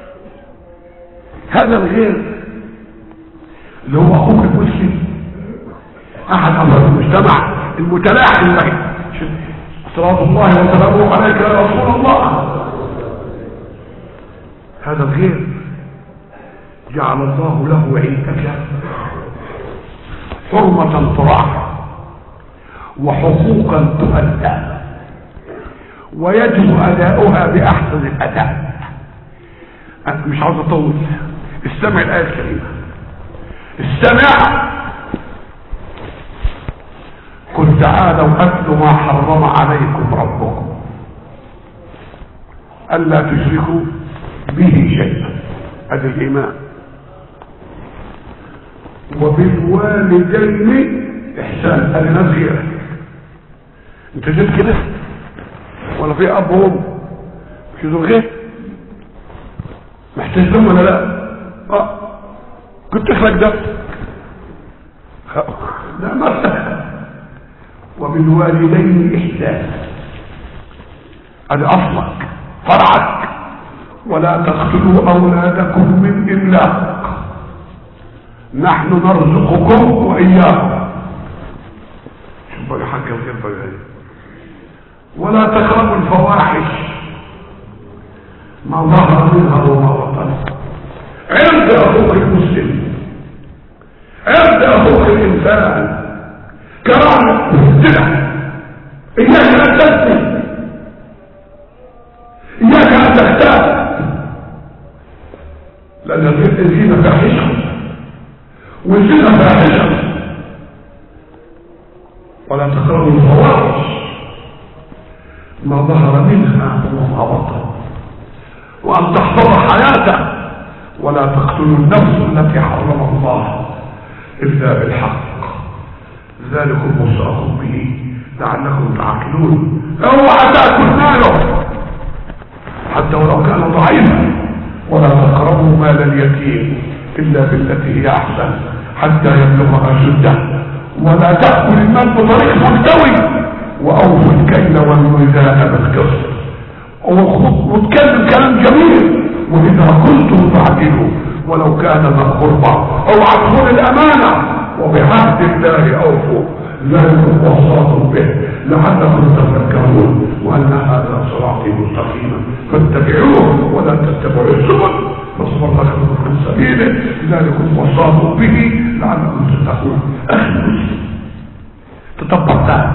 هذا الغير اللي هو اخوك المسلم احد افراد المجتمع المتلاحم معي، صلاه الله وسلامه عليك يا رسول الله. هذا الغير جعل الله له عندك حرمة تراعى وحقوقا تؤدى ويجب اداؤها باحسن الاداء. مش عاوز اطول، استمع الايه الكريمه. استمع. قل تعالوا اتلوا ما حرم عليكم ربكم الا تشركوا به شيئا، هذا الايمان. وبالوالدين احسان، هذه ناس غيرك. انت جيت كده ولا في اب وام مش ذو غير محتاج لهم ولا لا؟ اه كنت تخلق ده لا مرتبه. وبالوالدين احسان، هذا اصلك فرعك. ولا تقتلوا اولادكم من املاق، نحن نرزقكم واياكم. شوف بقى حاجه غير بقى. ولا تقربوا الفواحش ما ظهر منها وما بطن. عند اخوك المسلم، عند اخوك الانسان كرامه الزنا. اياك ان تزني، اياك ان تختار، لان الزنا فاحشه والزنا فاحشه. ولا تقربوا الفواحش ما ظهر منها وما بطن، وان تحفظ حياته. ولا تقتلوا النفس التي حرم الله الا بالحق، ذلكم وصاكم به لعلكم تعقلون. اوعى تاكل ماله حتى ولو كان ضعيفا. ولا تقربوا مال اليتيم الا بالتي هي احسن حتى يبلغ اشده. ولا تاكل المال بطريق مستوي. واوفوا الكيل والميزان بالقسط. واتكلم كلام جميل. واذا كنتم تعدلوا ولو كان ذا قربى. اوعى تخون الامانه. وبعهد الله اوفوا، ذلكم وصاكم به لعلكم تذكرون. وان هذا صراطي مستقيما فاتبعوه ولا تتبعوا السبل فاصبر لكم عن سبيله، ذلكم وصاكم به لعلكم تتقون. اخي المسلم، تطبقت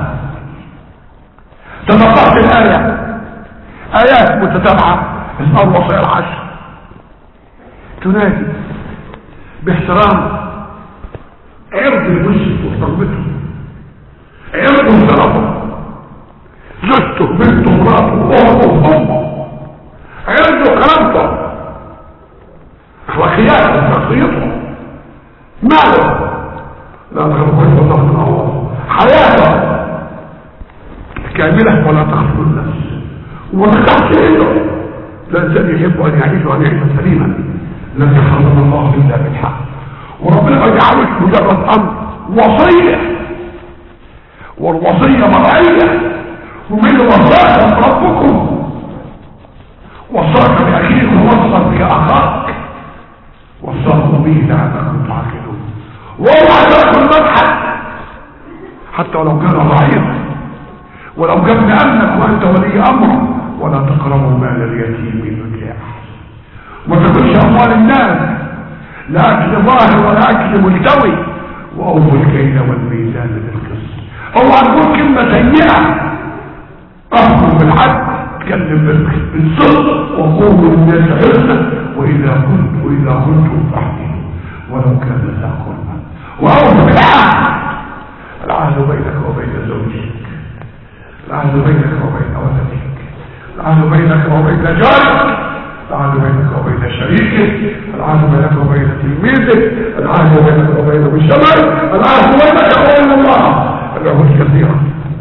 تطبقت الايه، ايات متتابعه اسمها الوصايا العشر. تنادي باحترام عرض المسلم وحرمته، عرضه وشرفه، زوجته بنته مراته امه امه، عرضه كرامته، اخلاقياته شخصيته، ماله لا تخلقوا الله من الله، حياته كامله. ولا تخلقوا النفس وما تحسنه. لا الانسان يحب ان يعيش وان يعيش سليما. لن يحرم الله الا بالحق. وربنا ما يجعلوش مجرد امر، وصيه. والوصيه مرعيه. ومن وصاكم ربكم وصاك باخيك ووصى بك اخاك، وصاكم به لعلكم تعقلون. واوعى تاكل مدحك حتى ولو كان ضعيفا، ولو كان بامنك وانت ولي امره. ولا تقربوا مال اليتيم بالله، وما تاكلش اموال الناس لا اكل ظاهر ولا اكل ملتوي. واوفوا الكيل والميزان بالقسط. اوعى تقول كلمه سيئه، احكم بالعدل، تكلم بالصدق، وقولوا للناس حسنا. واذا كنت واذا كنتم فاعدلوا ولو كان ذا قربى. واوفوا بالعهد، العهد بينك وبين زوجك، العهد بينك وبين ولدك، العهد بينك وبين جارك، العهد بينك وبين شريكك، العهد بينك وبين تلميذك، العهد بينك وبين بالشمال، العهد بينك وبين الله. العهود كثيرة.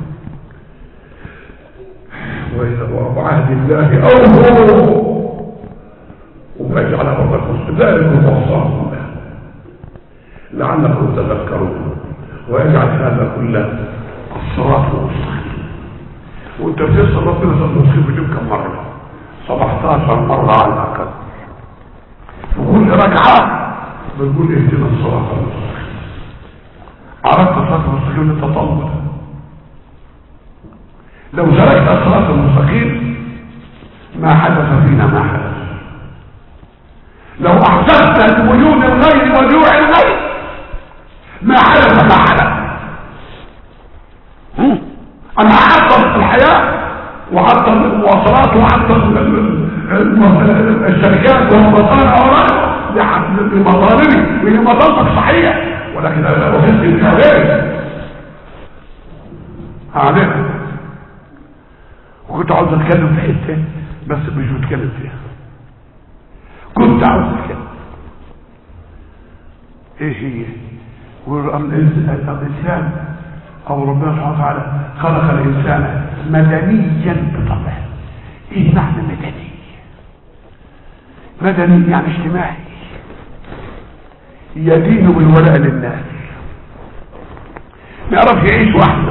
وعهد الله اوفوا وبيجعل ربكم ذلك وصاكم به لعلكم تذكرون. ويجعل هذا كله الصراط المستقيم. وانت بتسأل ربنا صراط المستقيم بتجيب كم مرة؟ سبعتاشر مرة على الأقل. وكل ركعة بنقول اهدنا الصراط المستقيم. عرفت الصراط المستقيم للتطور. لو تركت الصراط المستقيم ما حدث فينا ما حدث. لو احسست بوجود الغير وجوع الغير ما حدث ما حدث. انا اعطل الحياة وعطل المواصلات وعطل الشركات والمصانع وغيرها لمطالبي وهي مطالبك صحيح، ولكن انا وجدت من غيري عليك. وكنت عاوز اتكلم في حته بس مش بتكلم فيها. كنت عاوز اتكلم ايه هي؟ الانسان او ربنا سبحانه وتعالى خلق الانسان مدنيا بطبعه. ايه معنى مدني؟ مدني يعني اجتماعي، يدين بالولاء للناس، ما يعرفش يعيش وحده.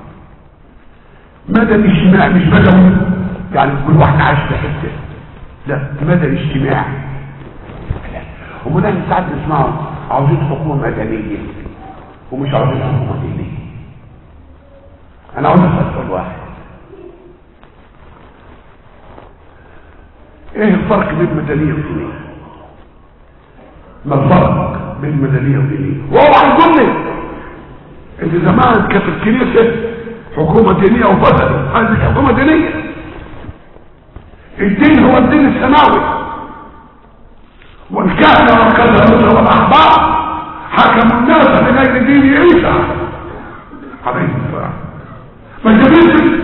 مدني اجتماعي مش بدوي يعني كل واحد عايش في حته، لا مدني اجتماعي. هم ده ساعات نسمعوا عاوزين حكومه مدنيه ومش عاوزين حكومه دينيه. انا عاوز اسال سؤال واحد، ايه الفرق بين مدنيه ودينيه؟ ما الفرق بين مدنيه ودينيه؟ واوعى تقول لي انت زمان كانت الكنيسه حكومه دينيه وفسدت، هذه حكومه دينيه. الدين هو الدين السماوي، والكهنه والكهنه والاحبار حكموا الناس بغير دين عيسى عليه السلام. ما جميل.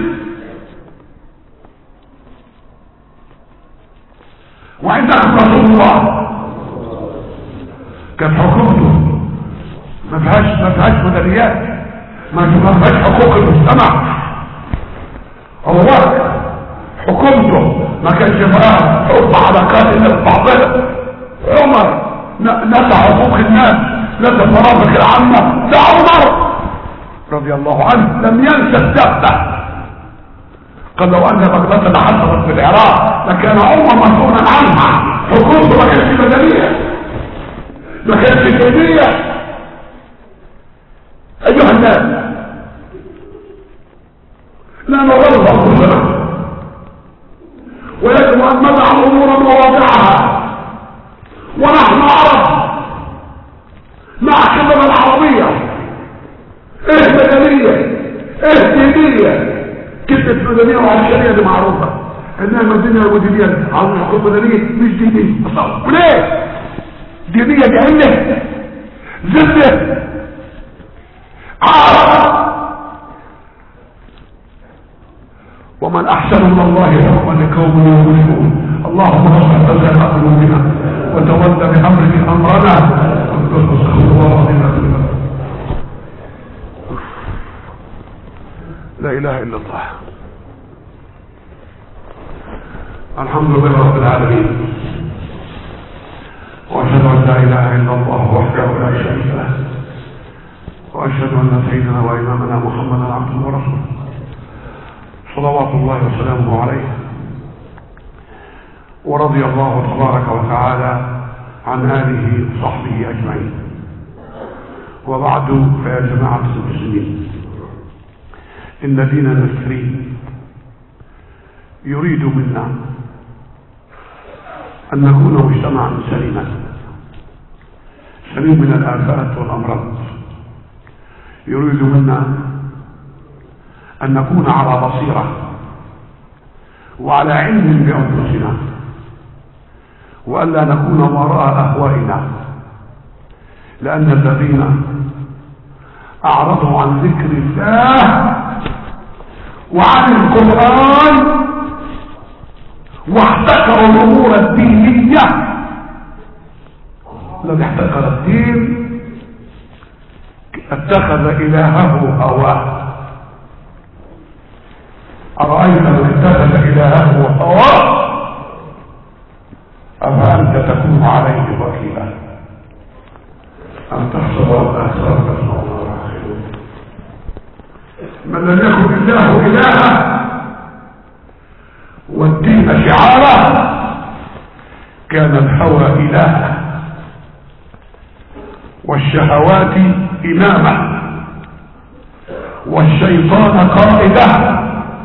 وعندكم رسول الله كانت حكومته ما فيهاش ما فيهاش مدنيات، ما فيهاش حقوق المجتمع. الله حكومته ما كانش فيها حب علاقات الناس بعضها. عمر نسى حقوق الناس، نسى المرافق العامه. ده عمر رضي الله عنه لم ينسى الدبه. قال لو ان بغداد حصلت في العراق لكان عمر مسؤولا عنها. حكومته ما كانتش مدنيه، ما كانتش دينيه. ايها الناس لا نغلط انفسنا، ويجب ان نضع الامور مواضعها. ونحن عرب مع كلمه العربيه ايه مدنيه ايه دينيه. كلمه مدنيه وعشريه دي معروفه انها مدنيه ودينيه. عاوز حكم مدنيه مش دينيه. وليه دينيه؟ جهنه زبده عرب. ومن احسن من الله حكما لقوم يؤمنون. اللهم اصلح لنا قلوبنا وتولى بامرك امرنا واستغفر الله العظيم. لا اله الا الله. الحمد لله رب العالمين، واشهد ان لا اله الا الله وحده لا شريك له، واشهد ان سيدنا وامامنا محمدا عبده ورسوله صلوات الله وسلامه عليه. ورضي الله تبارك وتعالى عن آله وصحبه أجمعين. وبعد، فيا جماعة المسلمين، إن ديننا الكريم يريد منا أن نكون مجتمعا سليما سليم من الآفات والأمراض. يريد منا أن نكون على بصيرة وعلى علم بأنفسنا، وألا نكون وراء أهوائنا، لأن الذين أعرضوا عن ذكر الله وعن القرآن واحتكروا الأمور الدينية. الذي احتكر الدين اتخذ إلهه هواه. أرأيت من اتخذ إلهه هواه أفأنت تكون عليه وكيلا أم تحسب أن أكثر تسمعون ويعقلون من لم يكن الله إلها والدين شعاره كان الهوى إلها والشهوات إمامة والشيطان قائده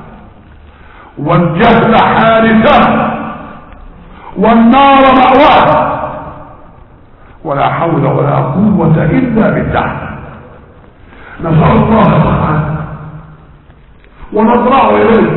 والجهل حارسه والنار مأواه ولا حول ولا قوة إلا بالله. نسأل الله سبحانه ونضرع إليه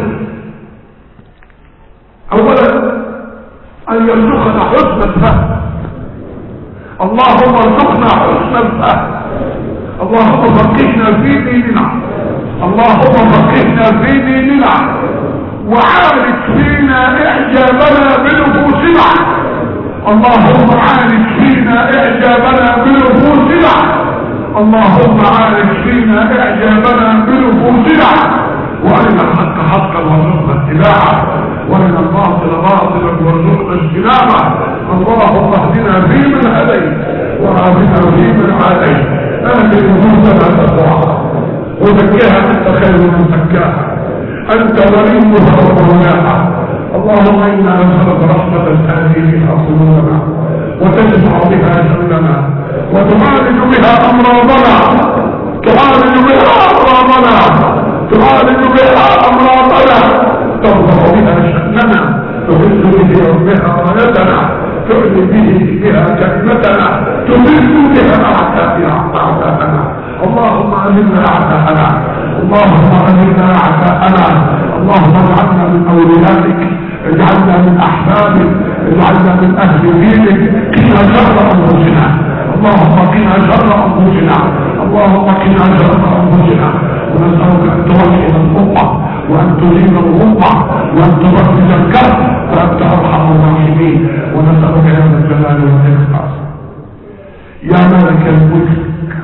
أولا أن يرزقنا حسن الفهم. اللهم ارزقنا حسن الفهم. اللهم فقهنا في ديننا. اللهم فقهنا في ديننا وعالج فينا إعجابنا بنفوسنا. اللهم عالج فينا إعجابنا بنفوسنا. اللهم عالج فينا إعجابنا بنفوسنا وارنا الحق حقا وارزقنا اتباعه وارنا الباطل باطلا وارزقنا اجتنابه. اللهم اهدنا فيمن هديت وعافنا فيمن عافيت. اهد نفوسنا تقواها وزكها انت خير من زكاها انت وليها ومولاها. اللهم انا نسالك رحمه تهدي بها قلوبنا وتجمع بها شملنا وتعالج بها امراضنا تعالج بها امراضنا تعالج بها امراضنا ترفع بها شأننا تهز به بها رايتنا تعلي به بها كلمتنا تذل بها اعداءنا. اللهم اذلنا اعداءنا. اللهم اذلنا اعداءنا. اللهم اجعلنا من اوليائك اجعلنا من احبابك اجعلنا من اهل دينك. قنا شر انفسنا. اللهم قنا شر انفسنا. اللهم قنا شر انفسنا ونسألك أن توحد الأمة وأن تزيل الغمة وأن تبرز الكرب وأنت أرحم الراحمين. ونسألك يا ذا الجلال والإكرام يا مالك الملك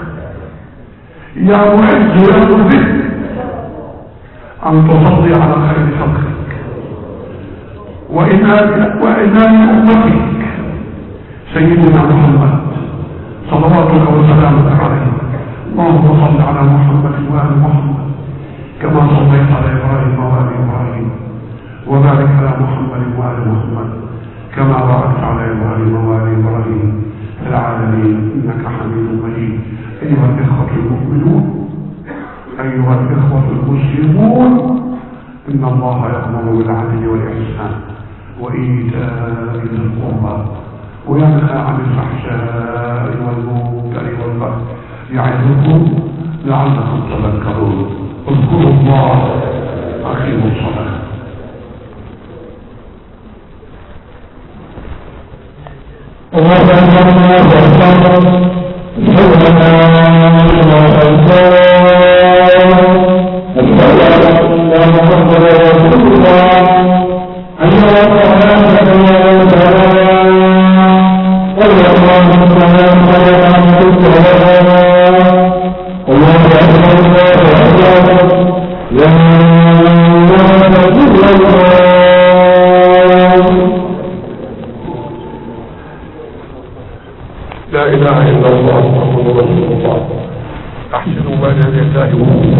يا معز يا مذل أن تصلي على خير خلقك وإمام أمتك سيدنا محمد صلواتك وسلامك عليه. اللهم صل على محمد وآل محمد كما صليت على إبراهيم وآل إبراهيم وبارك على محمد وآل محمد كما باركت على إبراهيم وآل إبراهيم في العالمين إنك حميد مجيد. أيها الإخوة المؤمنون أيها الإخوة المسلمون إن الله يأمر بالعدل والإحسان وإيتاء ذي القربى وينهى عن الفحشاء والمنكر والبغي يعظكم لعلكم تذكرون. اذكروا الله أقيموا الصلاة. الله أكبر الله أكبر أشهد أن لا إله إلا الله أشهد أن محمدا رسول الله حي على الصلاة حي على الفلاح قل الله الصلاة حي على الصلاة. الله أكبر الله أكبر لا إله إلا الله. لا إله إلا الله محمد رسول الله. أحسنوا بين يدي الله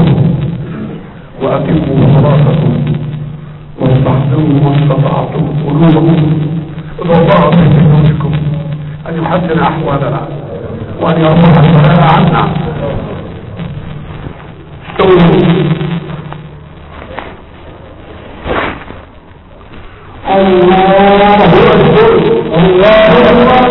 وأتموا صلاتكم واستحسنوا ما استطعتم قلوبكم. ادعوا الله في ذنوبكم أن يحسن أحوالنا وأن يرفع البلاء عنا. استووا. الله أكبر الله أكبر.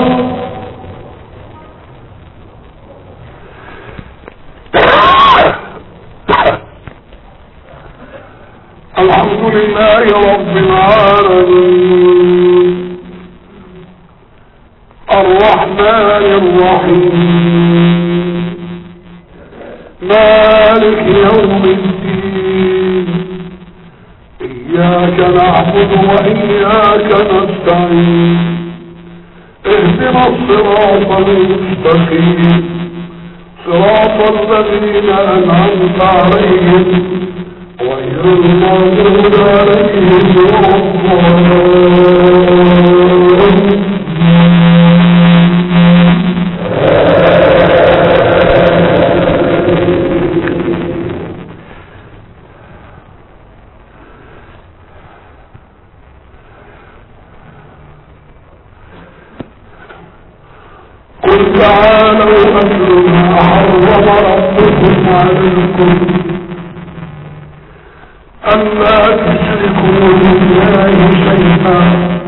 الحمد لله رب العالمين الرحمن الرحيم مالك يوم الدين إياك نعبد وإياك نستعين اهدنا الصراط المستقيم صراط الذين أنعمت عليهم غير المغضوب عليهم ولا الضالين. قل تعالوا أتل ما حرم ربكم عليكم ألا تشركوا بالله شيئا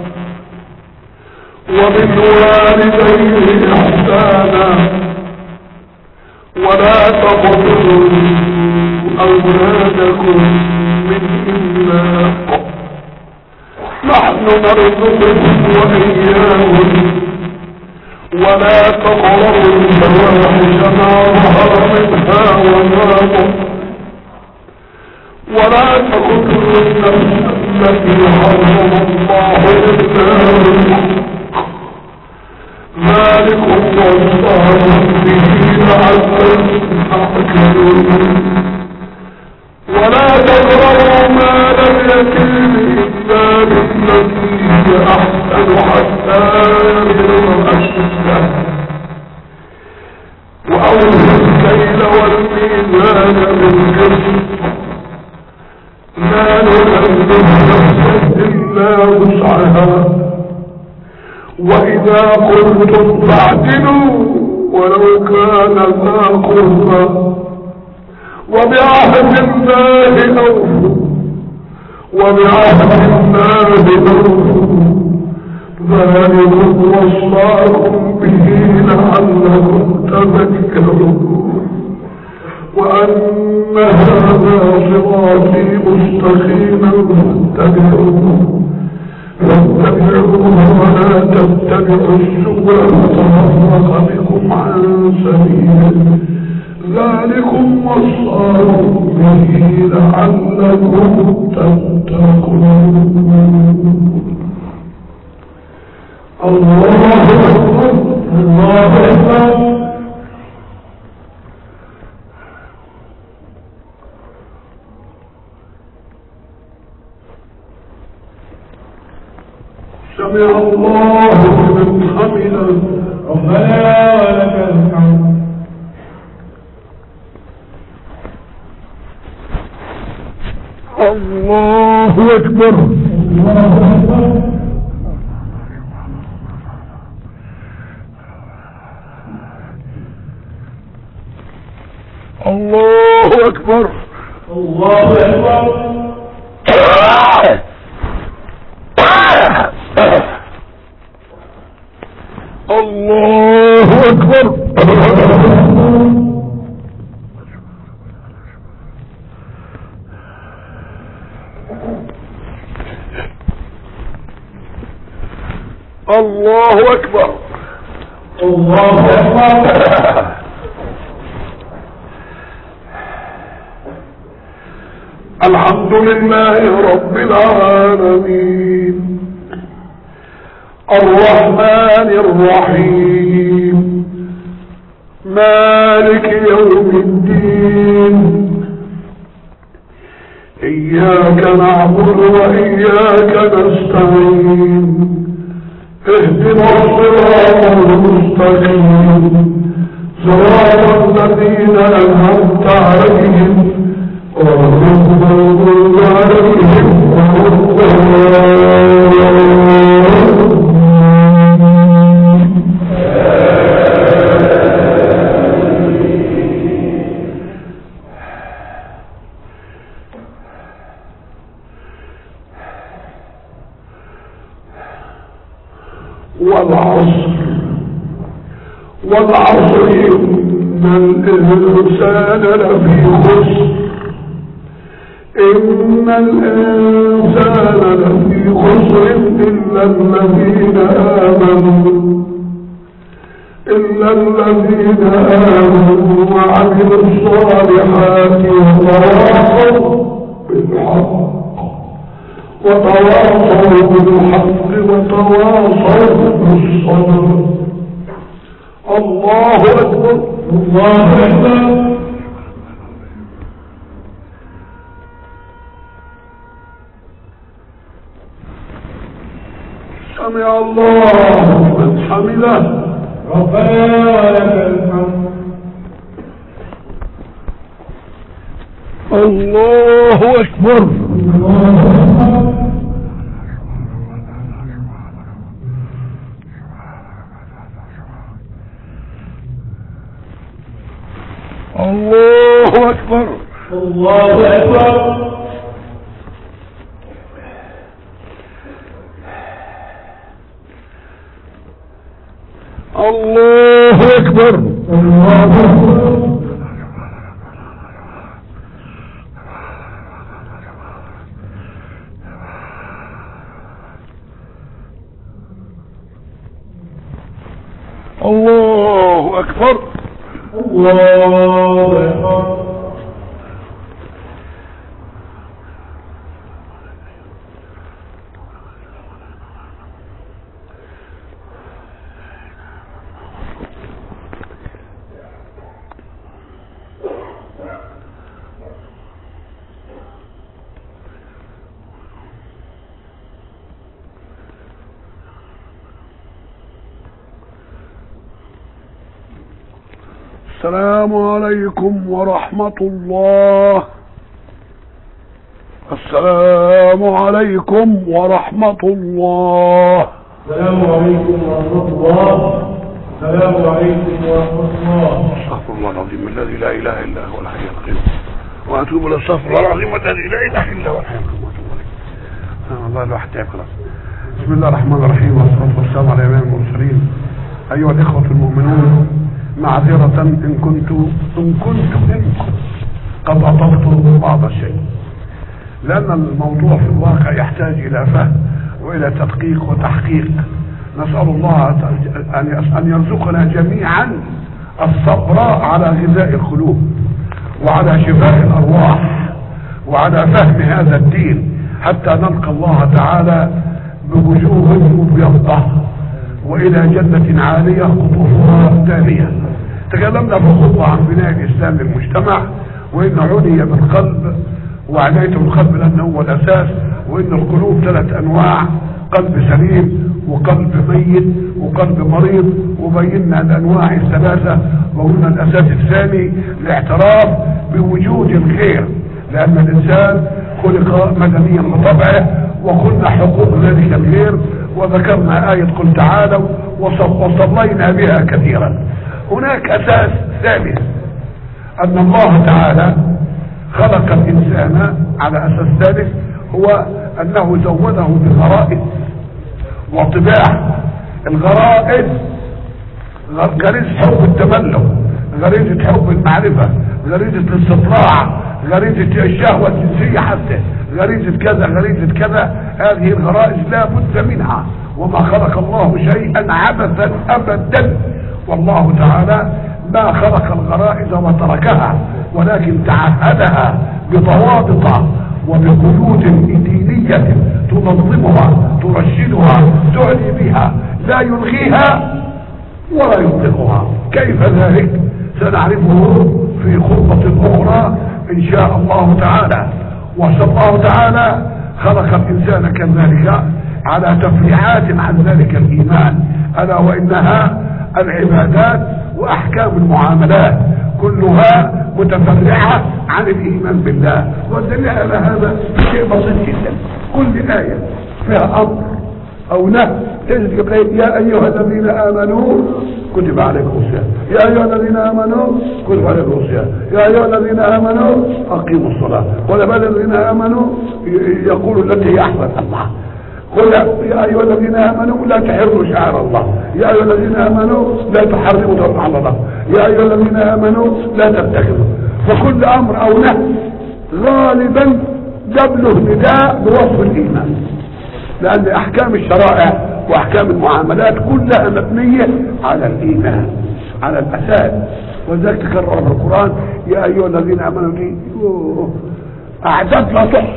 وبالوالدين إحسانا ولا تقتلوا أولادكم من إملاق نحن نرزقكم وإياهم ولا تقربوا الفواحش ما ظهر منها وما بطن ولا تقتلوا النفس التي حرم الله إلا بالحق ذلكم وصاكم به لعلكم تعقلون ولا تقربوا مال اليتيم إلا بالتي هي أحسن حتى يبلغ أشده وأوفوا الكيل والميزان بالقسط لا نكلف نفسا إلا وسعها وإذا قلتم فاعدلوا ولو كان ذا قربى وبعهد الله أوفوا وبعهد الله أوفوا ذلكم وصاكم به لعلكم تذكرون وأن هذا صراطي مستقيما فاتبعوه فاتبعوه ولا تتبعوا السبل فتفرق بكم عن سبيله ذلكم وصاكم به لعلكم تتقون الله أكبر الله أكبر سمع الله لمن حمده ربنا ولك الحمد الله أكبر الله أكبر الله أكبر الله أكبر الله أكبر الله أكبر الله أكبر الحمد لله رب العالمين الرحمن الرحيم مالك يوم الدين إياك نعبد وإياك نستعين اهدنا الصراط المستقيم صراط الذين أنعمت عليهم غير المغضوب عليهم ولا الضالين والعصر والعصر إن الإنسان لفي خسر إن الإنسان لفي خسر إلا الذين آمنوا إلا الذين آمنوا وعملوا الصالحات وتواصوا بالحق وتواصوا بالحق وتواصوا بالصبر الله أكبر الله أكبر سمع الله لمن حمده ربنا لك الحمد الله أكبر الله أكبر الله اكبر الله اكبر. الله اكبر. الله اكبر. الله اكبر. الله اكبر. السلام عليكم ورحمة الله. السلام عليكم ورحمة الله. السلام عليكم ورحمة الله. السلام عليكم ورحمة الله. استغفر الله العظيم الذي لا إله إلا هو الحي القيوم وأتوب إلى استغفر الله العظيم الذي لا إله إلا هو الحي القيوم وأتوب إليه. الله الواحد تعب خلاص. بسم الله الرحمن الرحيم والصلاة والسلام على إمام المرسلين. أيها الإخوة المؤمنون، معذرة إن كنت إن كنت إن قد أطلت بعض الشيء، لأن الموضوع في الواقع يحتاج إلى فهم وإلى تدقيق وتحقيق. نسأل الله أن يرزقنا جميعا الصبر على غذاء القلوب وعلى شفاء الأرواح وعلى فهم هذا الدين حتى نلقى الله تعالى بوجوه مبيضة وإلى جنة عالية قطوفها دانية. تكلمنا في الخطبة عن بناء الإسلام للمجتمع، وإن عني بالقلب وعناية بالقلب لأنه هو الأساس، وإن القلوب ثلاث أنواع: قلب سليم وقلب ميت وقلب مريض، وبينا الأنواع الثلاثة. وقلنا الأساس الثاني الاعتراف بوجود الخير، لأن الإنسان خلق مدنيا بطبعه، وقلنا حقوق ذلك الخير، وذكرنا آية قل تعالوا وصلينا بها كثيرا. هناك أساس ثالث، أن الله تعالى خلق الإنسان على أساس ثالث، هو أنه زوده بغرائز وطباع. الغرائز غريزة حب التملك، غريزة حب المعرفة، غريزة الاستطلاع، غريزة الشهوة الجنسية، حتى غريزة كذا غريزة كذا. هذه الغرائز لا بد منها، وما خلق الله شيئا عبثا أبدا. والله تعالى ما خلق الغرائز وتركها، ولكن تعهدها بضوابط وبقيود دينية تنظمها ترشدها تعلي بها، لا يلغيها ولا يطلقها. كيف ذلك سنعرفه في خطبة أخرى إن شاء الله تعالى. وصلى الله تعالى خلق الإنسان كذلك على تفريعات عن ذلك الإيمان، ألا وإنها العبادات وأحكام المعاملات، كلها متفرعة عن الإيمان بالله. والدليل على هذا شيء بسيط جدا. كل آية فيها أمر أو نهي تجد قبل يا أيها الذين آمنوا كتب عليكم الصيام، يا أيها الذين آمنوا كتب عليكم الصيام، يا أيها الذين آمنوا أقيموا الصلاة، ولما الذين آمنوا يقولوا التي هي أحسن. الله قل يا أيها الذين آمنوا لا تحرموا شعائر الله، يا أيها الذين آمنوا لا تحرموا توقع الله، يا أيها الذين آمنوا لا تتخذوا. فكل أمر أو نهي غالبا قبله نداء بوصف الإيمان، لأن أحكام الشرائع وأحكام المعاملات كلها مبنية على الإيمان، على الأساس. وذلك تكرر في القرآن يا أيها الذين آمنوا دي أعداد لا تحصى.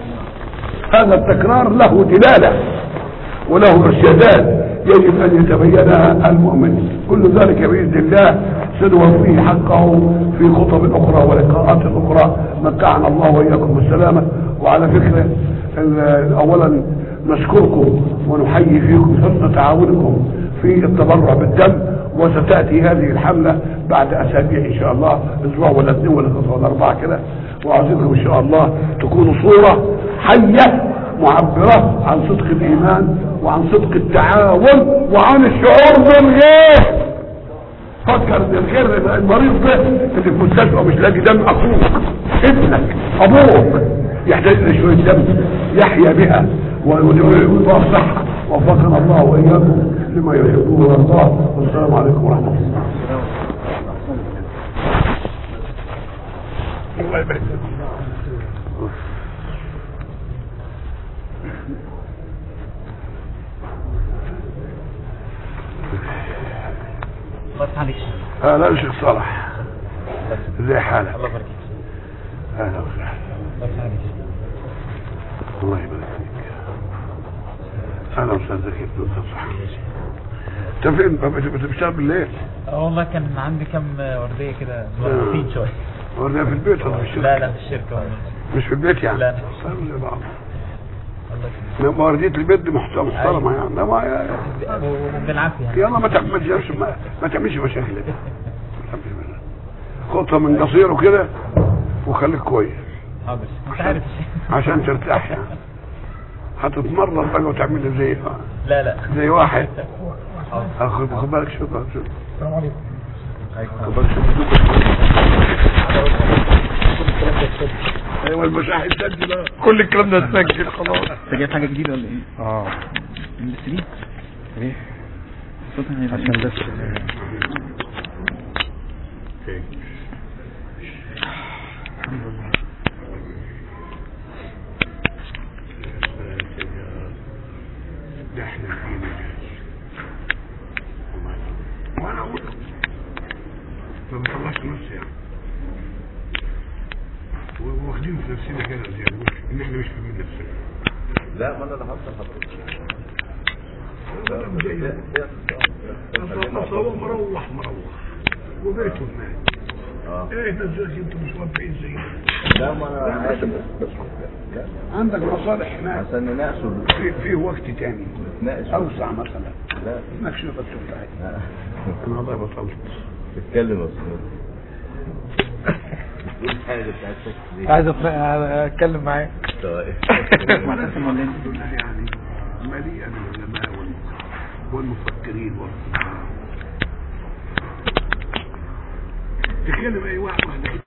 هذا التكرار له دلالة وله إرشادات يجب أن يتبينها المؤمن. كل ذلك بإذن الله سنوفيه حقه في خطب أخرى ولقاءات أخرى. متعنا الله وإياكم بالسلامة. وعلى فكرة أولا نشكركم ونحيي فيكم حسن تعاونكم في التبرع بالدم، وستأتي هذه الحملة بعد أسابيع إن شاء الله، أسبوع ولا اثنين ولا ثلاثة ولا أربعة كده. وعايزينكم إن شاء الله تكونوا صورة حية معبرة عن صدق الإيمان وعن صدق التعاون وعن الشعور بالغير. فرد الخير المريض ده اللي في مستشفى مش لاقي دم، اخوك ابنك ابوك يحتاج لشويه دم يحيا بها ويبقى صحه. وفقنا الله واياكم لما يحبه ويرضاه. والسلام عليكم ورحمه الله. الله يبارك فيك. الله يسعدك. اهلا يا شيخ صالح، ازي حالك؟ الله يبارك فيك. اهلا وسهلا. الله يسعدك. الله يبارك فيك. اهلا وسهلا كيف تصحى؟ انت فين بتشتغل بالليل؟ اه والله كان عندي كم ورديه كده مرتين شويه. ورديه في البيت ولا في الشركه؟ لا لا في الشركه والله. مش في البيت يعني؟ لا طيب زي بعض. الله يسلمك. ورديه البيت دي محترمه يعني. لا ما وبالعافيه يعني. يلا ما تعملش ما, ما تعملش مشاكل. خطها من قصيره كده وخليك كويس. حاضر انت عارف عشان ترتاح يعني. هتتمرن بقى وتعمل زي لا لا زي واحد. حاضر. خد بالك شوف شوف. السلام عليكم. خد بالك شوف. ايوه المشاهد سجل كل الكلام ده اتسجل خلاص. انت جايب حاجه جديده ولا ايه؟ اه ام ثلاثة ليه؟ صوتها هيبقى عشان بس ده احنا فينا وانا اقول ما بطلعش نفسي يعني واخدين في نفسنا كده زي ان احنا مش فاهمين نفسنا. لا ما انا اللي هفضل حضرتك. هو مروح مروح وبيته هناك. اه ايه ده ازاي انتوا مش موافقين زي لا ما انا عادي بس عندك مصالح هناك عشان نناقشه في في وقت تاني نتناقش اوسع مثلا. لا نكشف بس بتاعي انا والله بطلت اتكلم يا استاذ. ايه الحاجه بتاعتك دي؟ عايز اتكلم معاك. طيب يعني مليئا بالعلماء والمفكرين والفقهاء. تكلم اي واحد